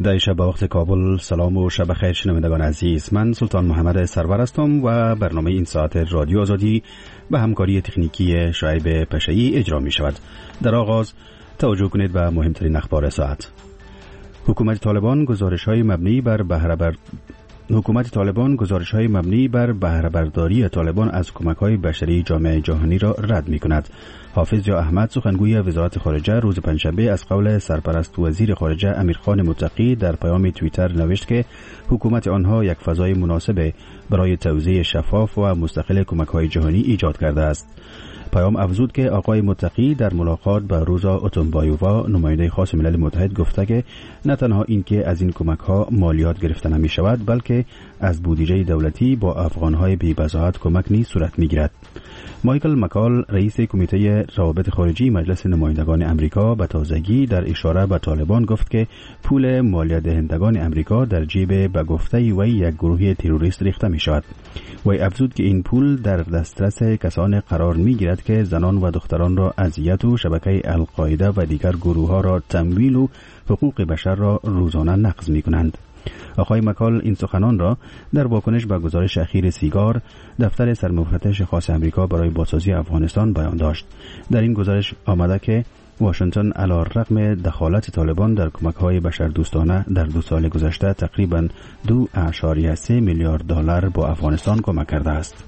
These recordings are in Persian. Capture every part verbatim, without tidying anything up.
در شب با وقت کابل سلام و شب خیر شنوندگان عزیز. من سلطان محمد سرور هستم و برنامه این ساعت رادیو آزادی به همکاری تکنیکی شعیب پشه‌ای اجرا می شود. در آغاز توجه کنید به مهمترین اخبار ساعت. حکومت طالبان گزارش‌های مبنی بر بهره بر حکومت طالبان گزارش‌های مبنی بر بهره برداری طالبان از کمک‌های بشری جامعه جهانی را رد می‌کند. حافظ یا احمد سخنگوی وزارت خارجه روز پنجشنبه از قول سرپرست وزیر خارجه امیرخان متقی در پیام توییتر نوشت که حکومت آنها یک فضای مناسب برای توزیع شفاف و مستقل کمک‌های جهانی ایجاد کرده است. پیام افزود که آقای متقی در ملاقات با روزا اوتونبایووا نماینده خاص ملل متحد گفته که نه تنها اینکه از این کمک‌ها مالیات گرفته نمی شود بلکه از بودجه دولتی با افغان‌های بی‌بضاعت کمک نیز صورت می‌گیرد. مایکل مکال رئیس کمیته روابط خارجی مجلس نمایندگان امریکا به تازگی در اشاره به طالبان گفت که پول مالیات دهندگان امریکا در جیب به گفته وی یک گروه تروریست ریخته می شود. وی افزود که این پول در دسترس کسان قرار می گیرد که زنان و دختران را اذیت و شبکه القاعده و دیگر گروه ها را تمویل و حقوق بشر را روزانه نقض می کنند. آقای مکال این سخنان را در واکنش به گزارش اخیر سیگار دفتر سرمفتش خاص امریکا برای بازسازی افغانستان بیان داشت. در این گزارش آمده که واشنگتن علی‌رغم دخالت طالبان در کمک‌های بشردوستانه در دو سال گذشته تقریباً دو اعشاریه سه میلیارد دلار با افغانستان کمک کرده است.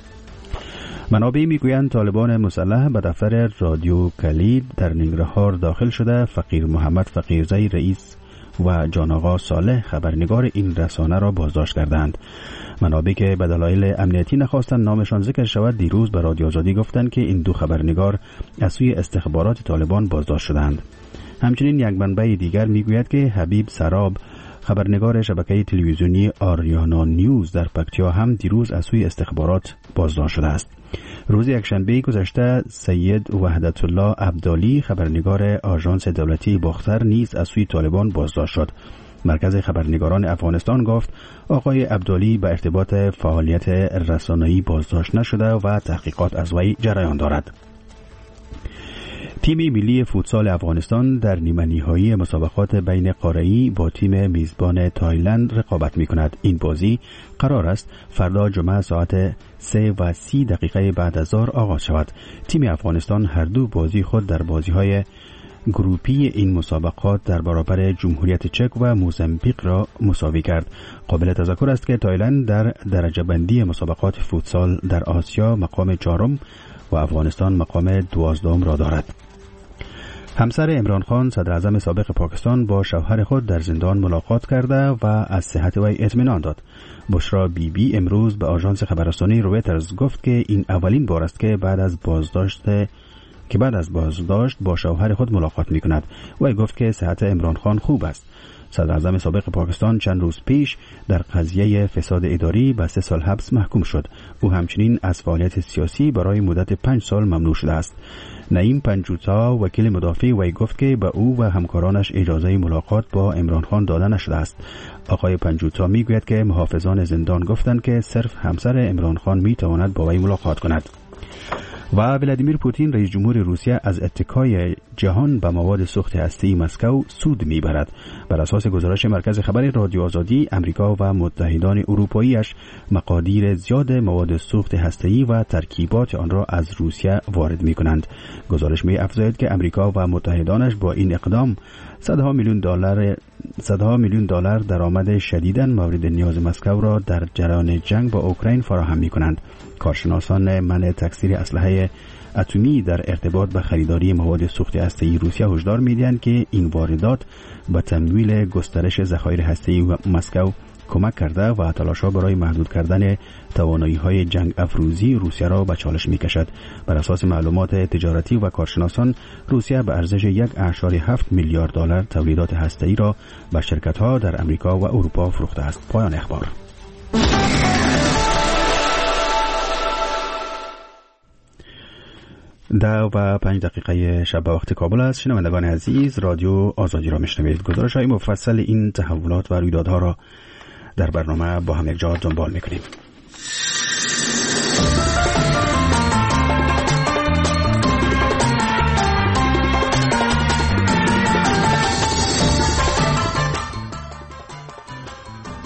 منابع میگویند طالبان مسلح به دفتر رادیو کلید در ننگرهار داخل شده فقیر محمد فقیرزی رئیس و جان آقا صالح خبرنگار این رسانه را بازداشت کردند. منابع که به دلایل امنیتی نخواستند نامشان ذکر شود دیروز به رادیو آزادی گفتند که این دو خبرنگار از سوی استخبارات طالبان بازداشت شدند. همچنین یک منبع دیگر میگوید که حبیب سراب خبرنگار شبکه تلویزیونی آریانا نیوز در پکتیا هم دیروز از سوی استخبارات بازداشت شده است. روز یکشنبه گذشته سید وحدت الله عبدالی خبرنگار آژانس دولتی باختر نیز از سوی طالبان بازداشت شد. مرکز خبرنگاران افغانستان گفت آقای عبدالی به ارتباط فعالیت رسانه‌ای بازداشت نشده و تحقیقات از وی جریان دارد. تیم ملی فوتسال افغانستان در نیمه نهایی مسابقات بین قاره‌ای با تیم میزبان تایلند رقابت می‌کند. این بازی قرار است فردا جمعه ساعت سه و سی دقیقه بعد از ظهر آغاز شود. تیم افغانستان هر دو بازی خود در بازی‌های گروپی این مسابقات در برابر جمهوریت چک و موزامبیق را مساوی کرد. قابل تذکر است که تایلند در درجه بندی مسابقات فوتسال در آسیا مقام چهارم و افغانستان مقام دوازدهم را دارد. همسر عمران خان صدر اعظم سابق پاکستان با شوهر خود در زندان ملاقات کرده و از صحت وی اطمینان داد. بشرا بی بی امروز به آژانس خبررسانی رویترز گفت که این اولین بار است که بعد از بازداشت که بعد از بازداشت با شوهر خود ملاقات می کند. وی گفت که صحت عمران خان خوب است. صدر اعظم سابق پاکستان چند روز پیش در قضیه فساد اداری به سه سال حبس محکوم شد. او همچنین از فعالیت سیاسی برای مدت پنج سال ممنوع شده است. نعیم پنجوتا وکیل مدافع وی گفت که به او و همکارانش اجازه ملاقات با عمران خان داده نشده است. آقای پنجوتا میگوید که محافظان زندان گفتند که صرف همسر عمران خان می تواند با وی ملاقات کند. و ولادیمیر پوتین رئیس جمهور روسیه از اتکای جهان به مواد سوخت هسته‌ای مسکو سود میبرد. بر اساس گزارش مرکز خبر رادیو آزادی امریکا و متحدان اروپاییش مقادیر زیاد مواد سوخت هسته‌ای و ترکیبات آن را از روسیه وارد میکنند. گزارش می‌افزاید که امریکا و متحدانش با این اقدام صدها میلیون دلار صدها میلیون دلار درآمد شدیداً مورد نیاز مسکو را در جریان جنگ با اوکراین فراهم می‌کنند. کارشناسان منع تکثیر اسلحه اتمی در ارتباط به خریداری مواد سوخت هسته‌ای روسیه هشدار می‌دهند که این واردات به تمویل گسترش ذخایر هسته‌ای مسکو کمک کرده و تلاش‌ها برای محدود کردن توانایی‌های جنگ افروزی روسیه را به چالش می‌کشد. بر اساس معلومات تجارتی و کارشناسان روسیه به ارزش یک و هفت میلیارد دلار تولیدات هسته‌ای را به شرکت‌ها در امریکا و اروپا فروخته است. پایان اخبار. ده و پنج دقیقه شب وقت کابل است. شنوندگان عزیز رادیو آزادی را میشنوید. گزارش های مفصل این تحولات و رویدادها را در برنامه با هم یک جا دنبال میکنیم.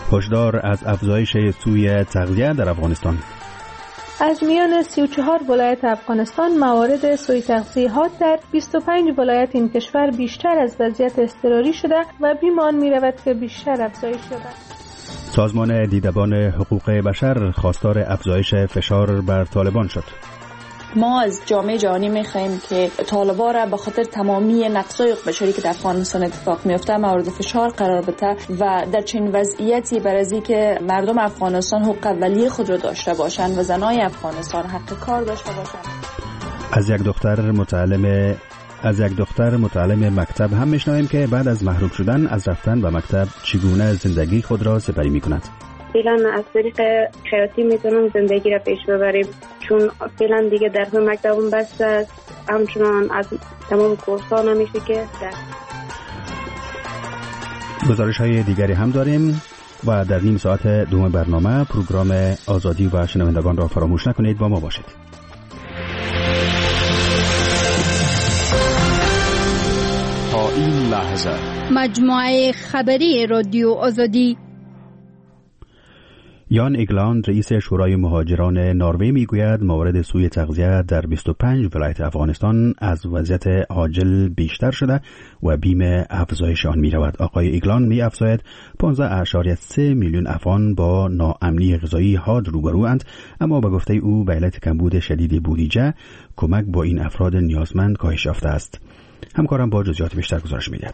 هشدار از افزایش سوء تغذیه در افغانستان. از میان سی و چهار ولایت افغانستان موارد سوء تغذیه ها در بیست و پنج ولایت این کشور بیشتر از وضعیت اضطراری شده و بیمان می رود که بیشتر افزایش یابد. سازمان دیدبان حقوق بشر خواستار افزایش فشار بر طالبان شد. ما از جامعه جهانی می‌خواهیم که طالبان را به خاطر تمامی نقض‌های حقوق بشری که در افغانستان اتفاق می‌افته مورد فشار قرار بده و در چنین وضعیتی برای که مردم افغانستان حقوق اولیه خود را داشته باشند و زنای افغانستان حق کار داشته باشند. از یک دختر متعلم از یک دختر متعلم مکتب هم می‌شنویم که بعد از محروم شدن از رفتن به مکتب چگونه زندگی خود را سپری می‌کند. فعلا از طریق خیاطی میتونم زندگی را پیش ببریم، چون فعلا دیگه درس مکتبم بسته است، همچنان از تمام کورس ها نمیشه که در گزارش های دیگری هم داریم و در نیم ساعت دوم برنامه پروگرام آزادی و شنوندگان را فراموش نکنید، با ما باشید. تا این لحظه مجموعه خبری رادیو آزادی. یان اگلاند رئیس شورای مهاجران نروژ میگوید موارد سوء تغذیه در بیست و پنج ولایت افغانستان از وضعیت عاجل بیشتر شده و بیم افزایش آن می رود. آقای اگلاند می افزاید پانزده اشاریه سه میلیون افغان با ناامنی غذایی حاد روبروند، اما به گفته او به علت کمبود شدید بودجه کمک با این افراد نیازمند کاهش یافته است. همکارم با جزئیات بیشتر گزارش می‌دهد.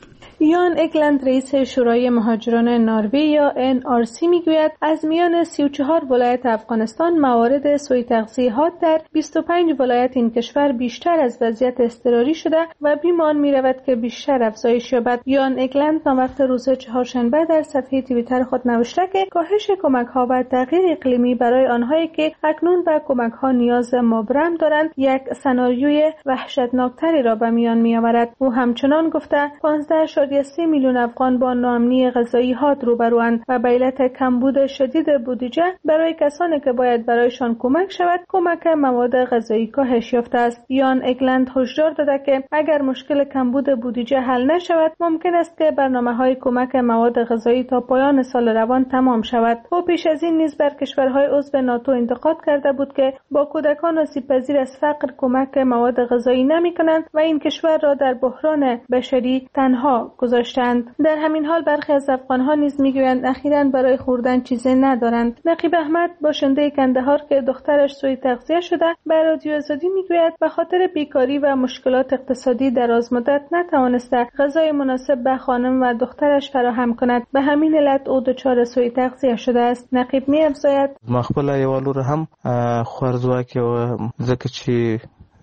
یان اگلاند رئیس شورای مهاجران نروژ یا ان آر سی میگوید از میان سی و چهار ولایت افغانستان موارد سوء تغذیه ها در بیست و پنج ولایت این کشور بیشتر از وضعیت اضطراری شده و بیمان میرود که بیشتر افزایش یابد. یان اگلاند وقت روز چهارشنبه در صفحه توییتر خود نوشته که کاهش کمک ها و تغییر اقلیمی برای آنهایی که اکنون به کمک ها نیاز مبرم دارند یک سناریوی وحشتناکتری را به میان میآورد. او همچنان گفته پانزده سه میلیون افغان با ناامنی غذایی حاد روبروند و به علت کمبود شدید بودجه برای کسانی که باید برایشان کمک شود کمک مواد غذایی کاهش یافته است. یان اگلاند هشدار داده که اگر مشکل کمبود بودجه حل نشود ممکن است که برنامه‌های کمک مواد غذایی تا پایان سال روان تمام شود. او پیش از این نیز بر کشورهای عضو ناتو انتقاد کرده بود که با کودکان آسیب‌پذیر از فقر کمک مواد غذایی نمی‌کنند و این کشور را در بحران بشری تنها گذاشتند. در همین حال برخی از افغان‌ها نیز میگویند اخیراً برای خوردن چیزی ندارند. نقیب احمد باشنده کندهار که دخترش سوء تغذیه شده به رادیو آزادی میگوید به خاطر بیکاری و مشکلات اقتصادی دراز مدت نتوانسته غذای مناسب به خانم و دخترش فراهم کند، به همین علت او دچار سوء تغذیه شده است. نقیب می‌افزاید مخبل یوالو هم خورزواکه و زکه چی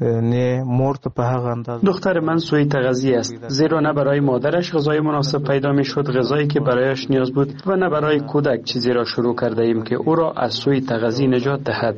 نه مرد به هغه اندازه. دختر من سوء تغذیه است، زیرا نه برای مادرش غذای مناسب پیدا می شد، غذایی که برایش نیاز بود، و نه برای کودک چیزی را شروع کرده ایم که او را از سوء تغذیه نجات دهد.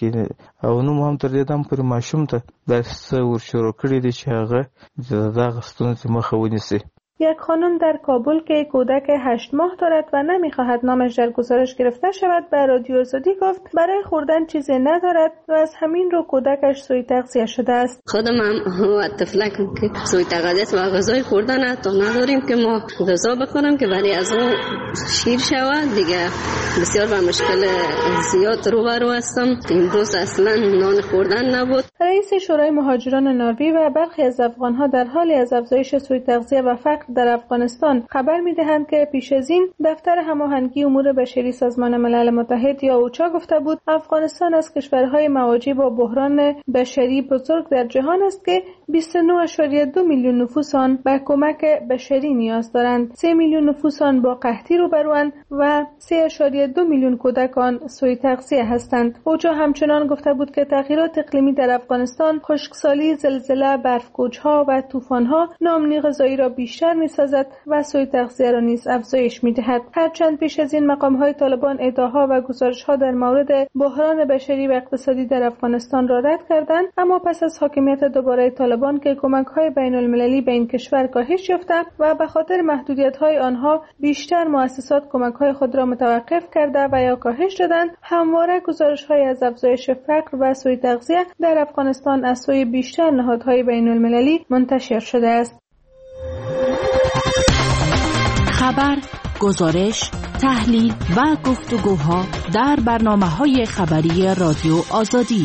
او نو هم تر دیدم پر ماشوم ته درس ور شروع کړی دی چې هغه دغه ستونزې مخه ونیسي. یک خانم در کابل که کودک هشت ماه دارد و نمیخواهد نامش در گزارش گرفته شود به رادیو آزادی گفت برای خوردن چیزی ندارد و از همین رو کودکش سوء تغذیه شده است. خودم هم و طفلک که سوء تغذیه است و غذای خوردن تو نداریم که ما غذا بخوریم که برای از اون شیر شود دیگه. بسیار با مشکل زیاد روبرو هستم. امروز اصلا نان خوردن نبود. رئیس شورای مهاجران نروژ و برخی از افغان‌ها در حال از افزایش سوء تغذیه و فقر در افغانستان خبر می‌دهند که پیش از این دفتر هماهنگی امور بشری سازمان ملل متحد یا اوچا گفته بود افغانستان از کشورهای مواجه با بحران بشری بزرگ در جهان است که بیست و نه اشاریه دو میلیون نفوس آن به کمک بشری نیاز دارند. سه میلیون نفوس آن با قحطی روبروند و سه اشاریه دو میلیون کودک آن سوء تغذیه هستند. اوچا همچنان گفته بود که تغییرات اقلیمی در افغانستان، خشکسالی، زلزله، برف‌کوچ‌ها و طوفان‌ها ناامنی غذایی را بیشتر می‌سازد و سوء تغذیه را نیز افزایش می‌دهد. هرچند پیش از این مقام‌های طالبان ادعاها و گزارش‌ها در مورد بحران بشری و اقتصادی در افغانستان را رد کردند، اما پس از حاکمیت دوباره طالبان که کمک‌های بین‌المللی به این کشور کاهش یافته و به خاطر محدودیت‌های آنها بیشتر مؤسسات کمک‌های خود را متوقف کرده و یا کاهش دادند، همواره گزارش‌های از افزایش فقر و سوء تغذیه در افغانستان از سوی بیشتر نهادهای بین‌المللی منتشر شده است. خبر گزارش، تحلیل و گفتگوها در برنامه‌های خبری رادیو آزادی.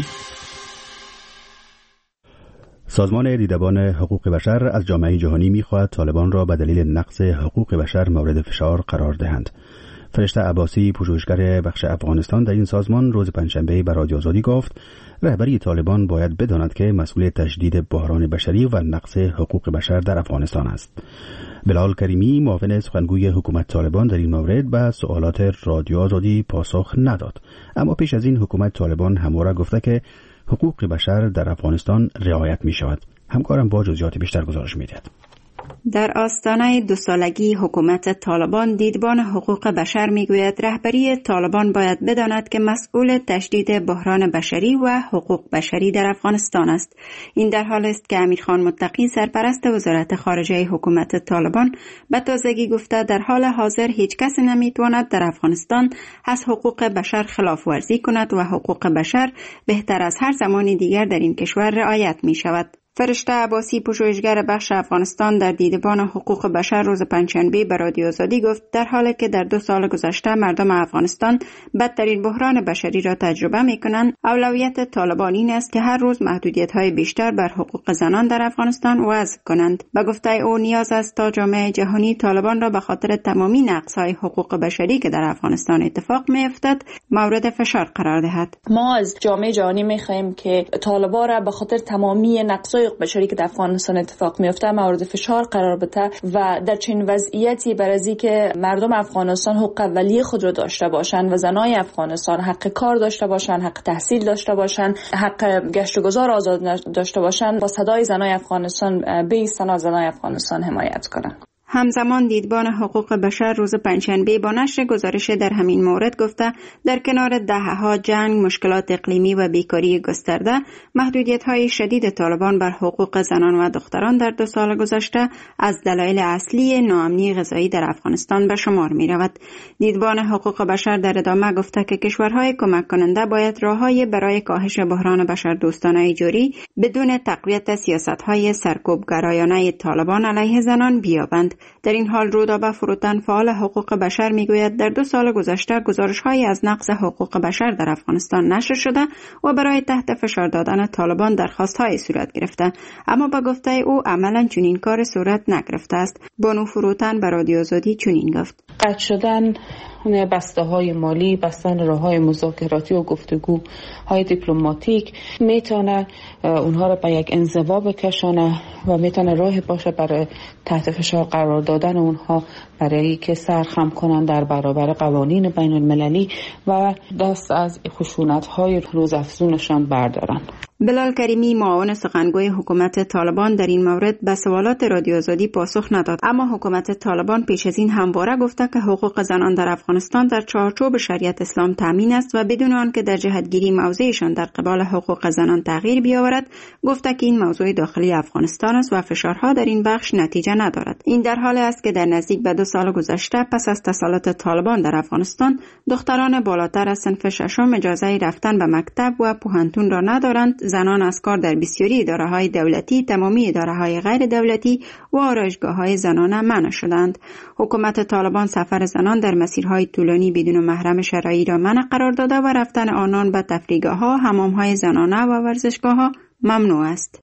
سازمان دیدبان حقوق بشر از جامعه جهانی می‌خواهد طالبان را به دلیل نقض حقوق بشر مورد فشار قرار دهند. فرشته عباسی، پژوهشگر بخش افغانستان در این سازمان، روز پنجشنبه به رادیو آزادی گفت رهبری طالبان باید بداند که مسئول تشدید بحران بشری و نقض حقوق بشر در افغانستان است. بلال کریمی، معاون سخنگوی حکومت طالبان، در این مورد به سوالات رادیو آزادی پاسخ نداد، اما پیش از این حکومت طالبان همواره گفته که حقوق بشر در افغانستان رعایت می شود. همکارم با جزئیات بیشتر گزارش می دهد. در آستانه دو سالگی حکومت طالبان، دیدبان حقوق بشر میگوید رهبری طالبان باید بداند که مسئول تشدید بحران بشری و حقوق بشری در افغانستان است. این در حالی است که امیرخان متقی، سرپرست وزارت خارجه حکومت طالبان، به تازگی گفته در حال حاضر هیچ کس نمیتواند در افغانستان از حقوق بشر خلاف ورزی کند و حقوق بشر بهتر از هر زمان دیگر در این کشور رعایت می شود. فرشته عباسی، پژوهشگر بخش افغانستان، در دیدبان حقوق بشر روز پنجشنبه به رادیو آزادی گفت در حالی که در دو سال گذشته مردم افغانستان بدترین بحران بشری را تجربه می‌کنند، اولویت طالبان این است که هر روز محدودیت‌های بیشتر بر حقوق زنان در افغانستان وضع کنند. به گفته او نیاز است تا جامعه جهانی طالبان را به خاطر تمامی نقض‌های حقوق بشری که در افغانستان اتفاق می‌افتد مورد فشار قرار دهد. ما از جامعه جهانی می‌خواهیم که طالبان را به خاطر تمامی نقض‌های بشری که در افغانستان اتفاق میفته مورد فشار قرار بده و در چنین وضعیتی بر از اینکه مردم افغانستان حقوق اولیه خود را داشته باشند و زنای افغانستان حق کار داشته باشند، حق تحصیل داشته باشند، حق گشت و گذار آزاد داشته باشند، با صدای زنای افغانستان بایستند و زنای افغانستان حمایت کنند. همزمان دیدبان حقوق بشر روز پنجشنبه با نشر گزارش در همین مورد گفته در کنار دهه‌ها جنگ، مشکلات اقلیمی و بیکاری گسترده، محدودیت‌های شدید طالبان بر حقوق زنان و دختران در دو سال گذشته از دلایل اصلی ناامنی غذایی در افغانستان به شمار می‌رود. دیدبان حقوق بشر در ادامه گفته که کشورهای کمک کننده باید راه‌های برای کاهش بحران بشردوستانه جاری بدون تقویت سیاست‌های سرکوبگرایانه طالبان علیه زنان بیابند. در این حال رودابه فروتن، فعال حقوق بشر، میگوید در دو سال گذشته گزارش‌هایی از نقض حقوق بشر در افغانستان نشر شده و برای تحت فشار دادن طالبان درخواست‌های صورت گرفته، اما با گفته او عملاً چنین کار صورت نگرفته است. بانو فروتن به رادیو آزادی چنین گفت: قطع شدن بسته‌های مالی، بستن راه‌های مذاکراتی و گفتگوهای دیپلماتیک میتونه اونها را به یک انزوا بکشانه و میتونه راه باشه برای تحت فشار قرار دادن اونها، برای که سرخم کنن در برابر قوانین بین المللی و دست از خشونت‌های روزافزونشان بردارن. بلال کریمی، معاون سخنگوی حکومت طالبان، در این مورد به سوالات رادیو آزادی پاسخ نداد، اما حکومت طالبان پیش از این همواره گفته که حقوق زنان در افغانستان در چارچوب شریعت اسلام تامین است و بدون آنکه در جهتگیری موضعشان در قبال حقوق زنان تغییر بیاورد، گفته که این موضوع داخلی افغانستان است و فشارها در این بخش نتیجه ندارد. این در حالی است که در نزدیک به دو سال گذشته پس از تسلط طالبان در افغانستان، دختران بالاتر از صنف ششم اجازه رفتن به مکتب و پوهنتون را ندارند. زنان از کار در بسیاری اداره‌های دولتی، تمامی اداره‌های غیر دولتی و آرایشگاه‌های زنانه منع شدند. حکومت طالبان سفر زنان در مسیرهای طولانی بدون محرم شرعی را منع قرار داده و رفتن آنان به تفریحگاه‌ها، حمام‌های زنانه و ورزشگاه‌ها ممنوع است.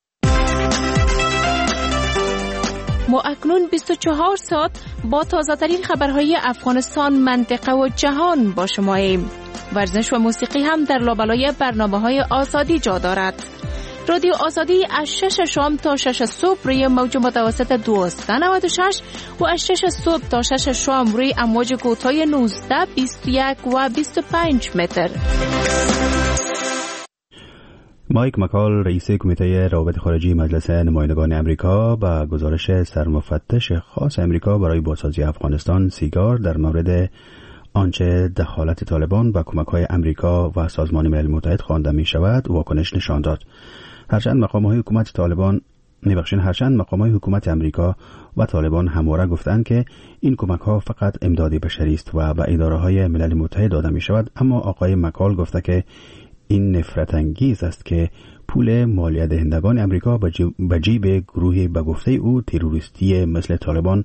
ما اکنون بیست و چهار ساعت با تازه‌ترین خبرهای افغانستان، منطقه و جهان با شماییم. ورزش و موسیقی هم در لابلای برنامه‌های آزادی جا دارد. رادیو آزادی از شش شام تا شش صبح روی موج متوسط دویست و نود و شش و از شش صبح تا شش شام روی امواج کوتاه نوزده، بیست و یک و بیست و پنج متر. مایک مکال، رئیس کمیته روابط خارجی مجلس نمایندگان امریکا، با گزارش سرمفتش خاص امریکا برای بازسازی افغانستان سیگار در مورد آنچه دخالت طالبان و کمک‌های امریکا و سازمان ملل متحد خوانده می شود واکنش نشان داد. هرچند مقام‌های حکومت طالبان نبخشین هرچند مقام‌های حکومت امریکا و طالبان همواره گفتند که این کمک‌ها فقط امدادی بشری است و به اداره‌های ملل متحد داده می شود، اما آقای مکال گفته که این نفرت انگیز است که پول مالیه دهندگان امریکا به جیب گروهی به گفته او تروریستی مثل طالبان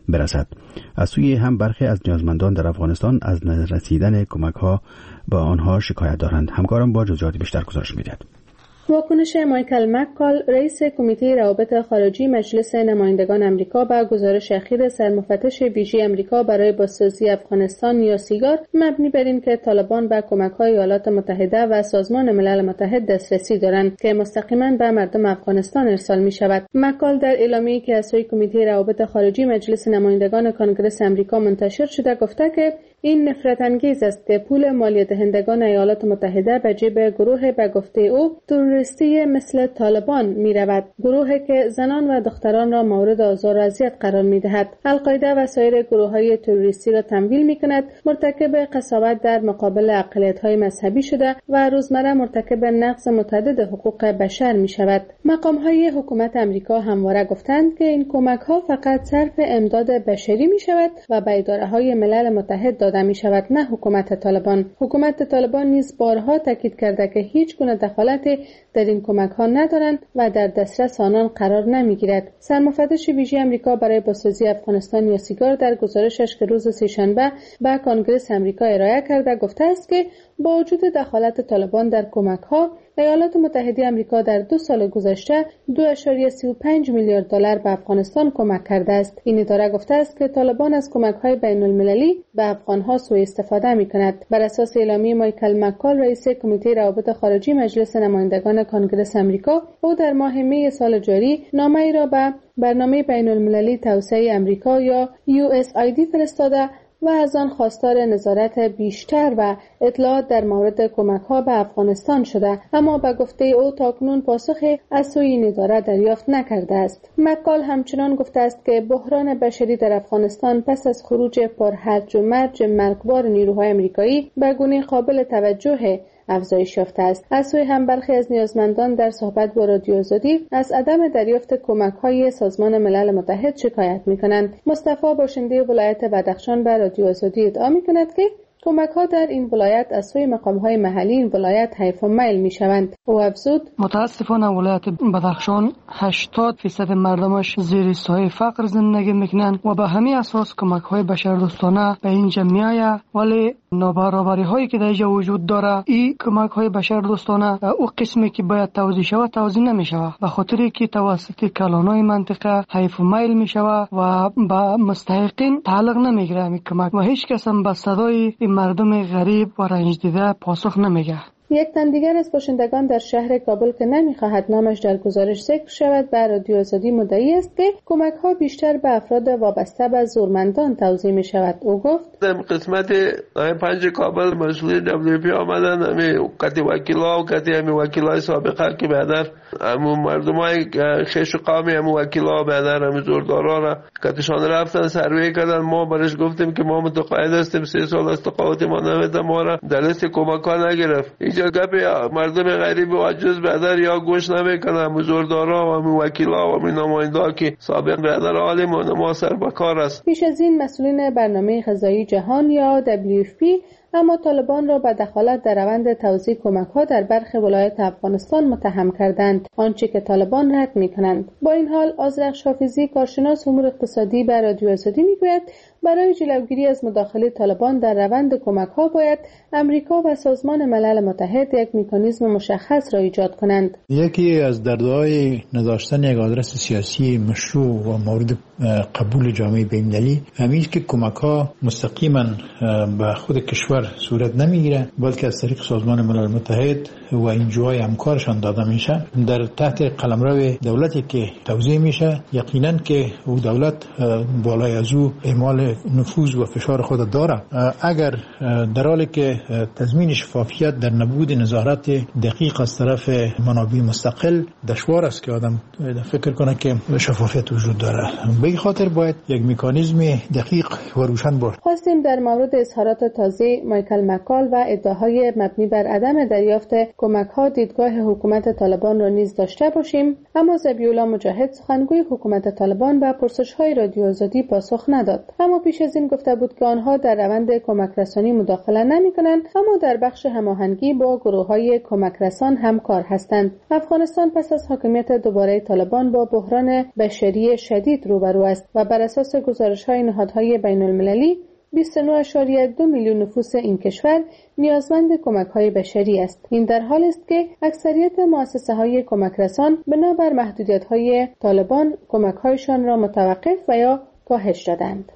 برسد. از سوی هم برخی از نیازمندان در افغانستان از نرسیدن کمک‌ها به آنها شکایت دارند. همکارم با جزئیات بیشتر گزارش می‌دهد. واکنش مایکل مککال رئیس کمیته روابط خارجی مجلس نمایندگان آمریکا به گزارش اخیر سرمفتش ویژه آمریکا برای بازسازی افغانستان یا سیگار مبنی بر اینکه طالبان به کمک‌های ایالات متحده و سازمان ملل متحد دسترسی دارند که مستقیما به مردم افغانستان ارسال می‌شود. مککال در اعلامیه‌ای که از سوی کمیته روابط خارجی مجلس نمایندگان کنگره آمریکا منتشر شده گفته که این نفرت انگیز است که پول مالیه دهندگان ایالات متحده به جیب گروه به گفته او تروریستی مثل طالبان می رود، گروهی که زنان و دختران را مورد آزار و اذیت قرار می دهد. القاعده و سایر گروه های تروریستی را تمویل می کند، مرتکب قساوت در مقابل اقلیت های مذهبی شده و روزمره مرتکب نقض متعدد حقوق بشر می شود. مقام های حکومت آمریکا همواره گفتند که این کمک ها فقط صرف امداد بشری می شود و به اداره های ملل متحد داده می شود، نه حکومت طالبان. حکومت طالبان نیز بارها تاکید کرده که هیچ گونه دخالتی در این کمک ها ندارند و در دسترس آنان قرار نمی گیرد. سرمفتش ویژه آمریکا برای بازسازی افغانستان یا سیگار در گزارشش که روز سه‌شنبه به کنگره آمریکا ارائه کرده گفته است که با وجود دخالت طالبان در کمک ها، ایالات متحده آمریکا در دو سال گذشته دو ممیز سی و پنج میلیارد دلار به افغانستان کمک کرده است. این اداره گفته است که طالبان از کمک‌های بین‌المللی به افغان‌ها سوء استفاده می‌کند. بر اساس اعلامیه مایکل مککال رئیس کمیته روابط خارجی مجلس نمایندگان کنگره آمریکا، او در ماه می سال جاری نامه‌ای را به برنامه بین‌المللی توسعه آمریکا یا یو اس آی دی فرستاده و از آن خواستار نظارت بیشتر و اطلاعات در مورد کمک‌ها به افغانستان شده، اما به گفته او تاکنون پاسخی از سوی این اداره دریافت نکرده است. مککال همچنان گفته است که بحران بشری در افغانستان پس از خروج پرهرج و مرج مرگبار نیروهای آمریکایی به گونه قابل توجه افزایش یافته است. از سوی هم برخی از نیازمندان در صحبت با رادیو آزادی از عدم دریافت کمک‌های سازمان ملل متحد شکایت می‌کنند. مصطفی باشنده ولایت بدخشان به رادیو آزادی ادعا می‌کند که کمک‌ها در این ولایت از سوی مقام‌های محلی این ولایت حیف و میل می‌شوند. او افزود: متاسفانه ولایت بدخشان هشتاد درصد مردمش زیر سایه فقر زندگی می‌کنند و به همین اساس کمک‌های بشردوستانه به اینجا میآید، ولی نابرابری‌هایی که در اینجا وجود داره، این کمک‌های بشردوستانه او قسمی که باید توزیع شود توزیع نمی‌شود، به خاطر که توسط کلان‌های منطقه حیف و میل می‌شود و به مستحقین تعلق نمی‌گیره این کمک و هیچ کس هم به صدای مردم غریب و رنج دیده پاسخ نمیگه. یک تن دیگر از باشندگان در شهر کابل که نمیخواهد نامش در گزارش ذکر شود به رادیو آزادی مدعی است که کمک‌ها بیشتر به افراد وابسته به زورمندان توزیع می شود. او گفت: در قسمت پنج کابل مسئولین دبلیو پی آمدن، همه کتی وکیلا و کتی همه وکیلای سابقه که بعدر همون مردمای خیش و قومی همون وکیلا بعدر همون زوردارا را کتشان رفتن سروی کردن. ما برش گفتیم که ما متقاعد هستیم سه سال است تقاعد ما نمیده، ما را در لیست کمک‌ها نگرفت. اینجا گپ مردم غریب و عجز بعدر یا گوش نمیکنن، مزوردارا و وکیلا و نماینده که سابق بعدر عالم و نماسر بکار است. پیش از این مسئولین برنامه غذایی جهان یا دبلیو اف پی اما طالبان را به دخالت در روند توزیع کمک‌ها در برخی ولایات افغانستان متهم کردند، آنچه که طالبان رد می‌کنند. با این حال آذرخش حافظی کارشناس امور اقتصادی بر رادیو آزادی می‌گوید برای جلوگیری از مداخله طالبان در روند کمک‌ها باید امریکا و سازمان ملل متحد یک مکانیزم مشخص را ایجاد کنند. یکی از دردهای نداشتن یک آدرس سیاسی مشروع و مورد قبول جامعه بین‌المللی همین است که کمک‌ها مستقیما به خود کشور صورت نمیگیره، بلکه از طریق سازمان ملل متحد و انجوهای همکارشان داده میشه در تحت قلمرو دولتی که توزیع میشه. یقینا که او دولت بالای از او اعمال نفوذ و فشار خود داره. اگر در حالی که تضمین شفافیت در نبود نظارت دقیق از طرف منابع مستقل دشوار است که آدم فکر کنه که شفافیت وجود داره، به این خاطر باید یک مکانیزم دقیق و روشن باشه. خواستیم در مورد اظهارات تازه مایکل مکال و ادعاهای مبنی بر عدم دریافت کمک‌ها دیدگاه حکومت طالبان را نیز داشته باشیم، اما ذبیح‌الله مجاهد سخنگوی حکومت طالبان به پرسش‌های رادیو آزادی پاسخ نداد. اما پیش از این گفته بود که آنها در روند کمک رسانی مداخله نمی‌کنند، اما در بخش هماهنگی با گروه‌های کمک رسان همکار هستند. افغانستان پس از حاکمیت دوباره طالبان با بحران بشری شدید روبرو است و بر اساس گزارش‌های نهادهای بین‌المللی بیست و نه ممیز دو میلیون نفوس این کشور نیازمند کمک‌های بشری است. این در حالی است که اکثریت مؤسسه‌های کمک رسان بنابر محدودیت‌های طالبان کمک‌هایشان را متوقف و یا کاهش دادند.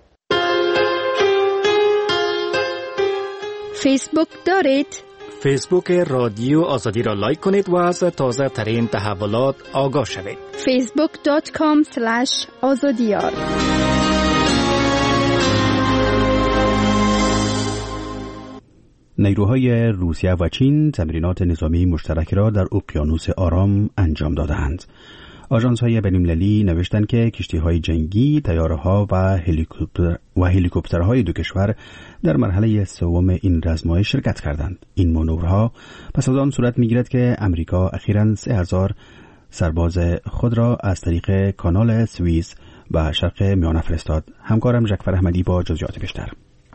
فیسبوک دارید؟ فیسبوک رادیو آزادی را لایک کنید و از تازه ترین تحولات آگاه شوید. فیسبوک دات کام اسلش آزادیار. نیروهای روسیه و چین تمرینات نظامی مشترک را در اقیانوس آرام انجام دادند. آژانس‌های بین‌المللی نوشتند که کشتی‌های جنگی، طیاره‌ها و هلیکوپتر و هلیکوپترهای دو کشور در مرحله سوم این رزمایش شرکت کردند. این مانورها پس از آن صورت می‌گیرد که امریکا اخیراً سه هزار سرباز خود را از طریق کانال سوئیس به شرق میانه فرستاد. همکارم جعفر احمدی با جزئیات بیشتر.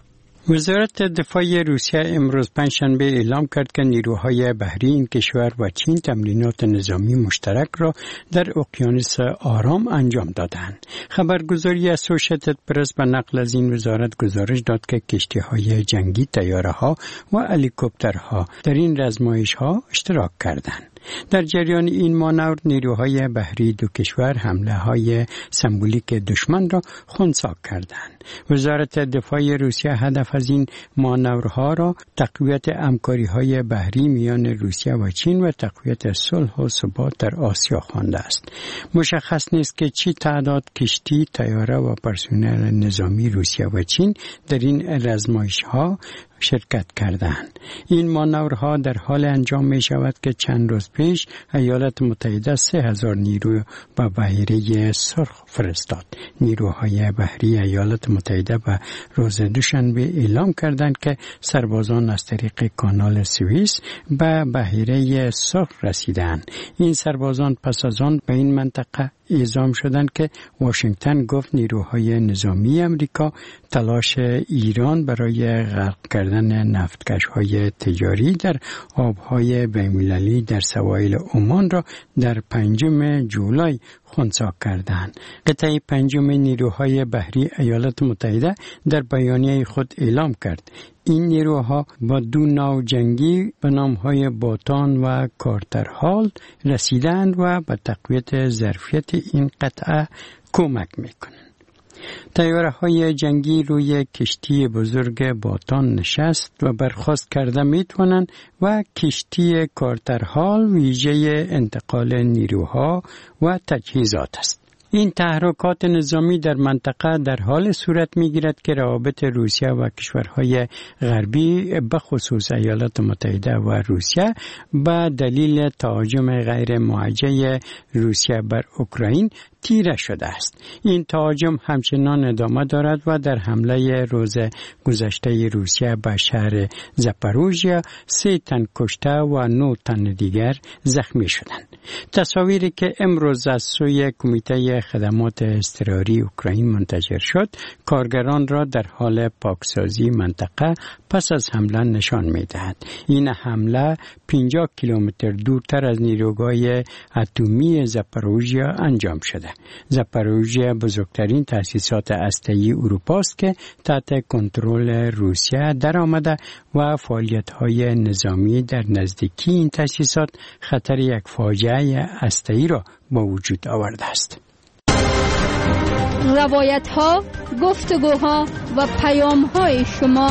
وزارت دفاع روسیه امروز پنجشنبه اعلام کرد که نیروهای بحری این کشور و چین تمرینات نظامی مشترک را در اقیانوس آرام انجام دادند. خبرگزاری اسوشیتد پرس به نقل از این وزارت گزارش داد که کشتی‌های جنگی، طیاره‌ها و هلیکوپترها در این رزمایش‌ها اشتراک کردند. در جریان این مانور نیروهای بحری دو کشور حمله های سمبولیک دشمن را خنثی کردند. وزارت دفاع روسیه هدف از این مانورها را تقویت همکاری های بحری میان روسیه و چین و تقویت صلح و ثبات در آسیا خوانده است. مشخص نیست که چی تعداد کشتی، طیاره و پرسنل نظامی روسیه و چین در این رزمایش‌ها شرکت کردند. این مانورها در حال انجام می شود که چند روز پیش ایالات متحده سه هزار نیرو به بحیره سرخ فرستاد. نیروهای بحری ایالات متحده به روز دوشنبه اعلام کردند که سربازان از طریق کانال سوئیس به بحیره سرخ رسیدند. این سربازان پس از آن به این منطقه اعزام شدند که واشنگتن گفت نیروهای نظامی امریکا تلاش ایران برای غرق کردن نفتکش‌های تجاری در آب‌های بین‌المللی در سواحل عمان را در پنجم جولای خنثی کردند. قطعه پنجم نیروهای بحری ایالات متحده در بیانیه خود اعلام کرد این نیروها با دو ناو جنگی به نامهای باتان و کارترهال رسیدند و به تقویت ظرفیت این قطعه کمک میکنند. طیاره‌های جنگی روی کشتی بزرگ باتان نشست و برخاست کرده میتوانند و کشتی کارترهال ویژه انتقال نیروها و تجهیزات است. این تحرکات نظامی در منطقه در حال صورت می‌گیرد که روابط روسیه و کشورهای غربی به خصوص ایالات متحده و روسیه به دلیل تهاجم غیر موجه روسیه بر اوکراین تیره شده است. این تهاجم همچنان ادامه دارد و در حمله روز گذشته روسیه به شهر زاپاروژیا سه تن کشته و نه تن دیگر زخمی شدند. تصاویری که امروز از سوی کمیته خدمات اضطراری اوکراین منتشر شد، کارگران را در حال پاکسازی منطقه پس از حمله نشان می‌دهد. این حمله پنجاه کیلومتر دورتر از نیروگاه اتمی زاپاروژیا انجام شده. زاپاروژیا بزرگترین تأسیسات هسته‌ای اروپا است که تحت کنترل روسیه درآمده و فعالیت‌های نظامی در نزدیکی این تأسیسات خطر یک فاجعه هسته‌ای را با وجود آورده است. روایت‌ها، گفتگوها و پیام‌های شما.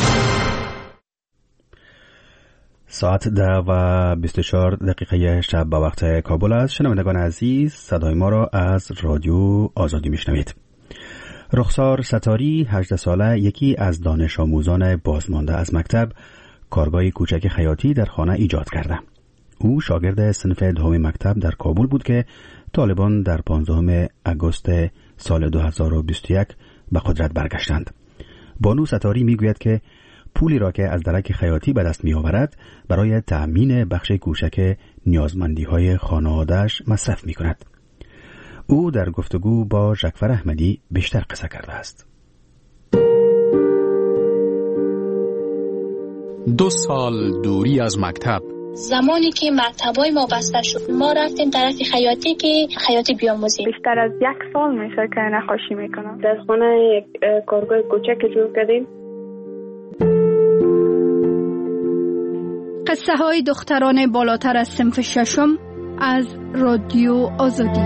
ساعت ده و بیست و چهار دقیقه شب به وقت کابل است. شنوندگان عزیز، صدای ما را از رادیو آزادی میشنوید. رخسار ستاری هجده ساله، یکی از دانش آموزان بازمانده از مکتب، کارگاه کوچک خیاطی در خانه ایجاد کرده. او شاگرد صنف دوم مکتب در کابل بود که طالبان در پانزدهم آگوست سال دو هزار و بیست و یک به قدرت برگشتند. بانو ستاری میگوید که پولی را که از درک خیاطی به دست می آورد برای تأمین بخش کوچک نیازمندی های خانواده‌اش مصرف می کند. او در گفتگو با ژکفر احمدی بیشتر قصه کرده است. دو سال دوری از مکتب. زمانی که مکتبای ما بسته شد ما رفتیم طرف خیاطی که خیاطی بیاموزیم. بیشتر از یک سال میشه که نقاشی میکنم. در خانه یک کارگاه کوچک جور کردیم. قصه های دختران بالاتر از صنف ششم از رادیو آزادی.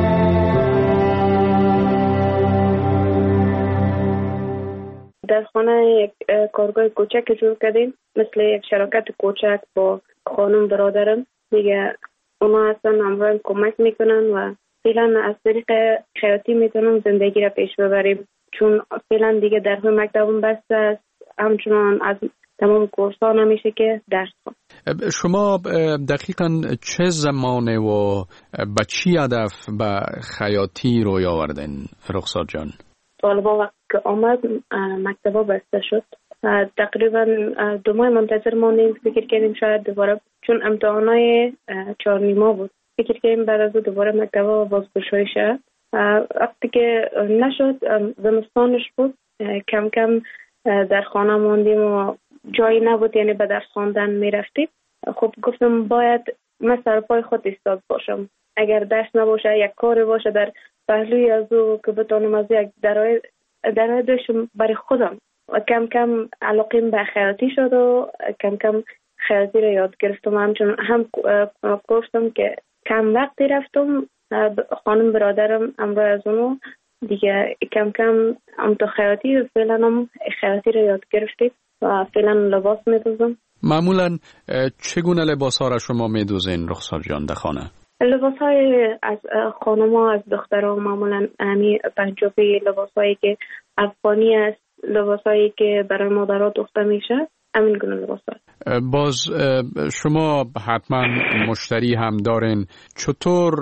در خانه یک کارگاه کوچک جور کردیم، مثل یک شراکت کوچک با خانم برادرم. دیگه اونا اصلا همراه کمک میکنن و فعلا از طریق خیاطی میتونم زندگی را پیش ببریم، چون فعلا دیگه درهای مکتبم بسته است. همچنان از تمام کورس‌ها نمیشه که درس خوام. شما دقیقاً چه زمانه و با چی هدف به خیاطی روی آوردین رخسار جان؟ طالبا وقت که آمد مکتبا بسته شد، تقریبا دو ماه منتظر ماندیم. فکر کردیم شاید دوباره، چون امتحانای چهار نیمه بود، فکر کردیم بعد از دوباره مکتبا بازگشایی شد. وقتی که نشد، زمستانش بود، کم کم در خانه ماندیم و جایی نبود، یعنی به درس خواندن میرفتیم. خب گفتم باید من سر پای خود ایستاد باشم. اگر درس نباشه، یک کاری باشه در پهلوی از او که بتونم از یک درآمد درآمد داشتم برای خودم. و کم کم علاقیم به خیاطی شد و کم کم خیاطی رو یاد گرفتم. همچنان هم گفتم که کم وقتی رفتم، خانم برادرم امروز از اونو دیگه کم کم هم تو خیاطی و فعلا هم خیاطی رو یاد گرفتیم و فعلا لباس میدوزم. معمولا چگونه لباس ها را شما میدوزین رخسار جان در خانه؟ لباس های از خانم ها، از دختر ها، معمولا همی پنجابی لباس هایی که افغانی است، لباس هایی که برای مادرها دوخته میشه، همین گونه لباس ها. باز شما حتما مشتری هم دارین، چطور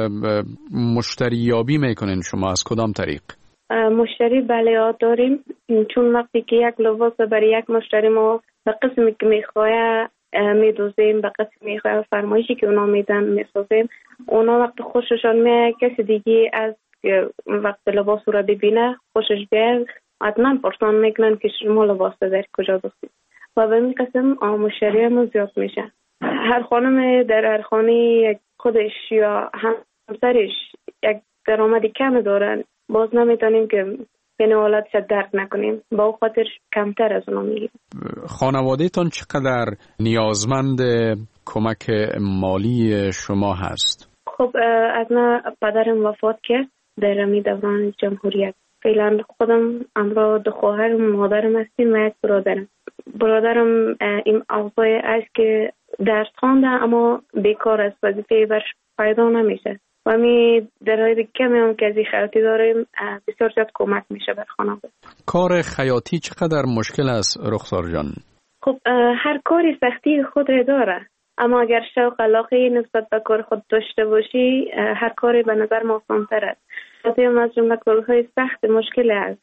مشتری یابی میکنین شما؟ از کدام طریق؟ مشتری بله ها داریم، چون وقتی که یک لباس برای یک مشتری ما به قسمی که میخواه میدوزیم، به قسمی میخواه فرمایشی که اونا میدن میسازیم. اونا وقت خوششان میاد کسی دیگه از وقت لباس رو ببینه خوشش بیاد، حتما پرسان میکنن که شما لباس در کجا دوستید و به این قسم مشتری هم زیاد میشه. هر خانم در هر خانه خودش یا همسرش یک درآمدی کم دارن، باز نمیتونیم که به حالتش درک نکنیم، با او خاطر کمتر از اونا میگیم. خانواده تان چقدر نیازمند کمک مالی شما هست؟ خب از من پدرم وفات کرد در امی دوران جمهوریت. فعلا خودم امرا دو خواهر مادرم هستیم و یک برادرم. برادرم این اوضاع است که درس خوانده اما بیکار است، وظیفه برش پیدا نمیشه و می در حد کمی هم که از خیاطی داریم بسیار زیاد کمک میشه بر خانواده. کار خیاطی چقدر مشکل است رخسار جان؟ خب هر کاری سختی خود داره، اما اگر شوق علاقه نسبت به کار خود داشته باشی، هر کاری به نظر ما آسان‌تر است. خیاطی هم از جمله کارهای سخت مشکل است،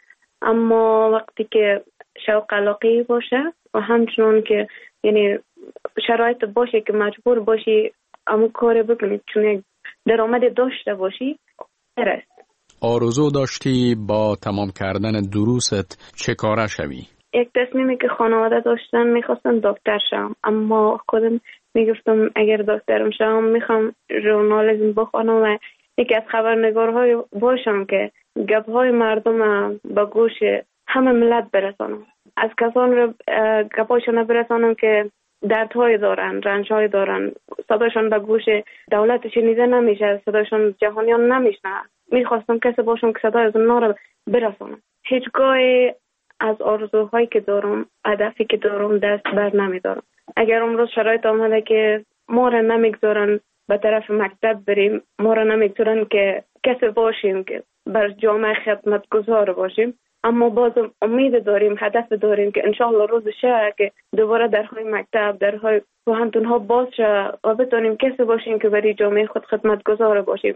اما وقتی که شوق علاقه باشه و همچنان که یعنی شرایط باشه که مجبور باشی اما کار بکنی، چون درآمد داشته باشی است. آرزو داشتی با تمام کردن دروست چه کاره شوی؟ یک تصمیمی که خانواده داشتن، میخواستم دکتر شم، اما خودم میگفتم اگر دکترم شم میخوام ژورنالیسم بخونم و یکی از خبرنگارهای باشم که گپهای مردم به گوش همه ملت برسانم. از کسان رو گپاشون برسانم که دردهای دارن، رنجهای دارن، صداشون به گوش دولت شنیده نمیشه، صداشون جهانیان نمیشنه. میخواستم کسی باشم که صدای از اونا رو برسانم. هیچگاه از آرزوهایی که دارم، هدفی که دارم دست بر نمیدارم. اگر امروز شرایط آمده که ما را نمیگذارن به طرف مکتب بریم، ما را نمیگذارن که کسی باشیم که بر جامعه خدمت گذار باشیم، اما باز امید داریم، هدف داریم که انشاءالله روز شه که دوباره درهای مکتب، درهای پوهنتون ها باز شه و بتونیم کسی باشیم که برای جامعه خود خدمت گذار باشیم.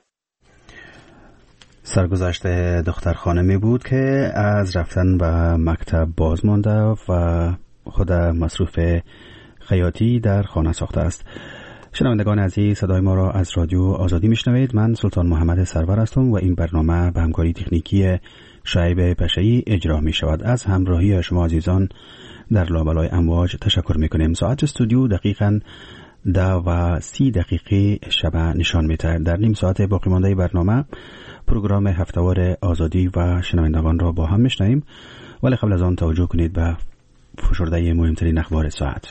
سرگذشت دختر خانمی بود که از رفتن به مکتب باز مانده و خود مصروف خیاطی در خانه ساخته است. شنوندگان عزیز، صدای ما را از رادیو آزادی میشنوید. من سلطان محمد سرور هستم و این برنامه به همکاری تکنیکی شعیب پشه‌ای اجرا می شود. از همراهی شما عزیزان در لابلای امواج تشکر می کنیم. ساعت استودیو دقیقاً ده و سی دقیقه شب نشان می دهد. در نیم ساعت باقی مانده برنامه پروگرام هفته‌وار آزادی و شنوندگان را با هم میشنویم، ولی قبل از آن توجه کنید به فشرده مهمترین اخبار ساعت.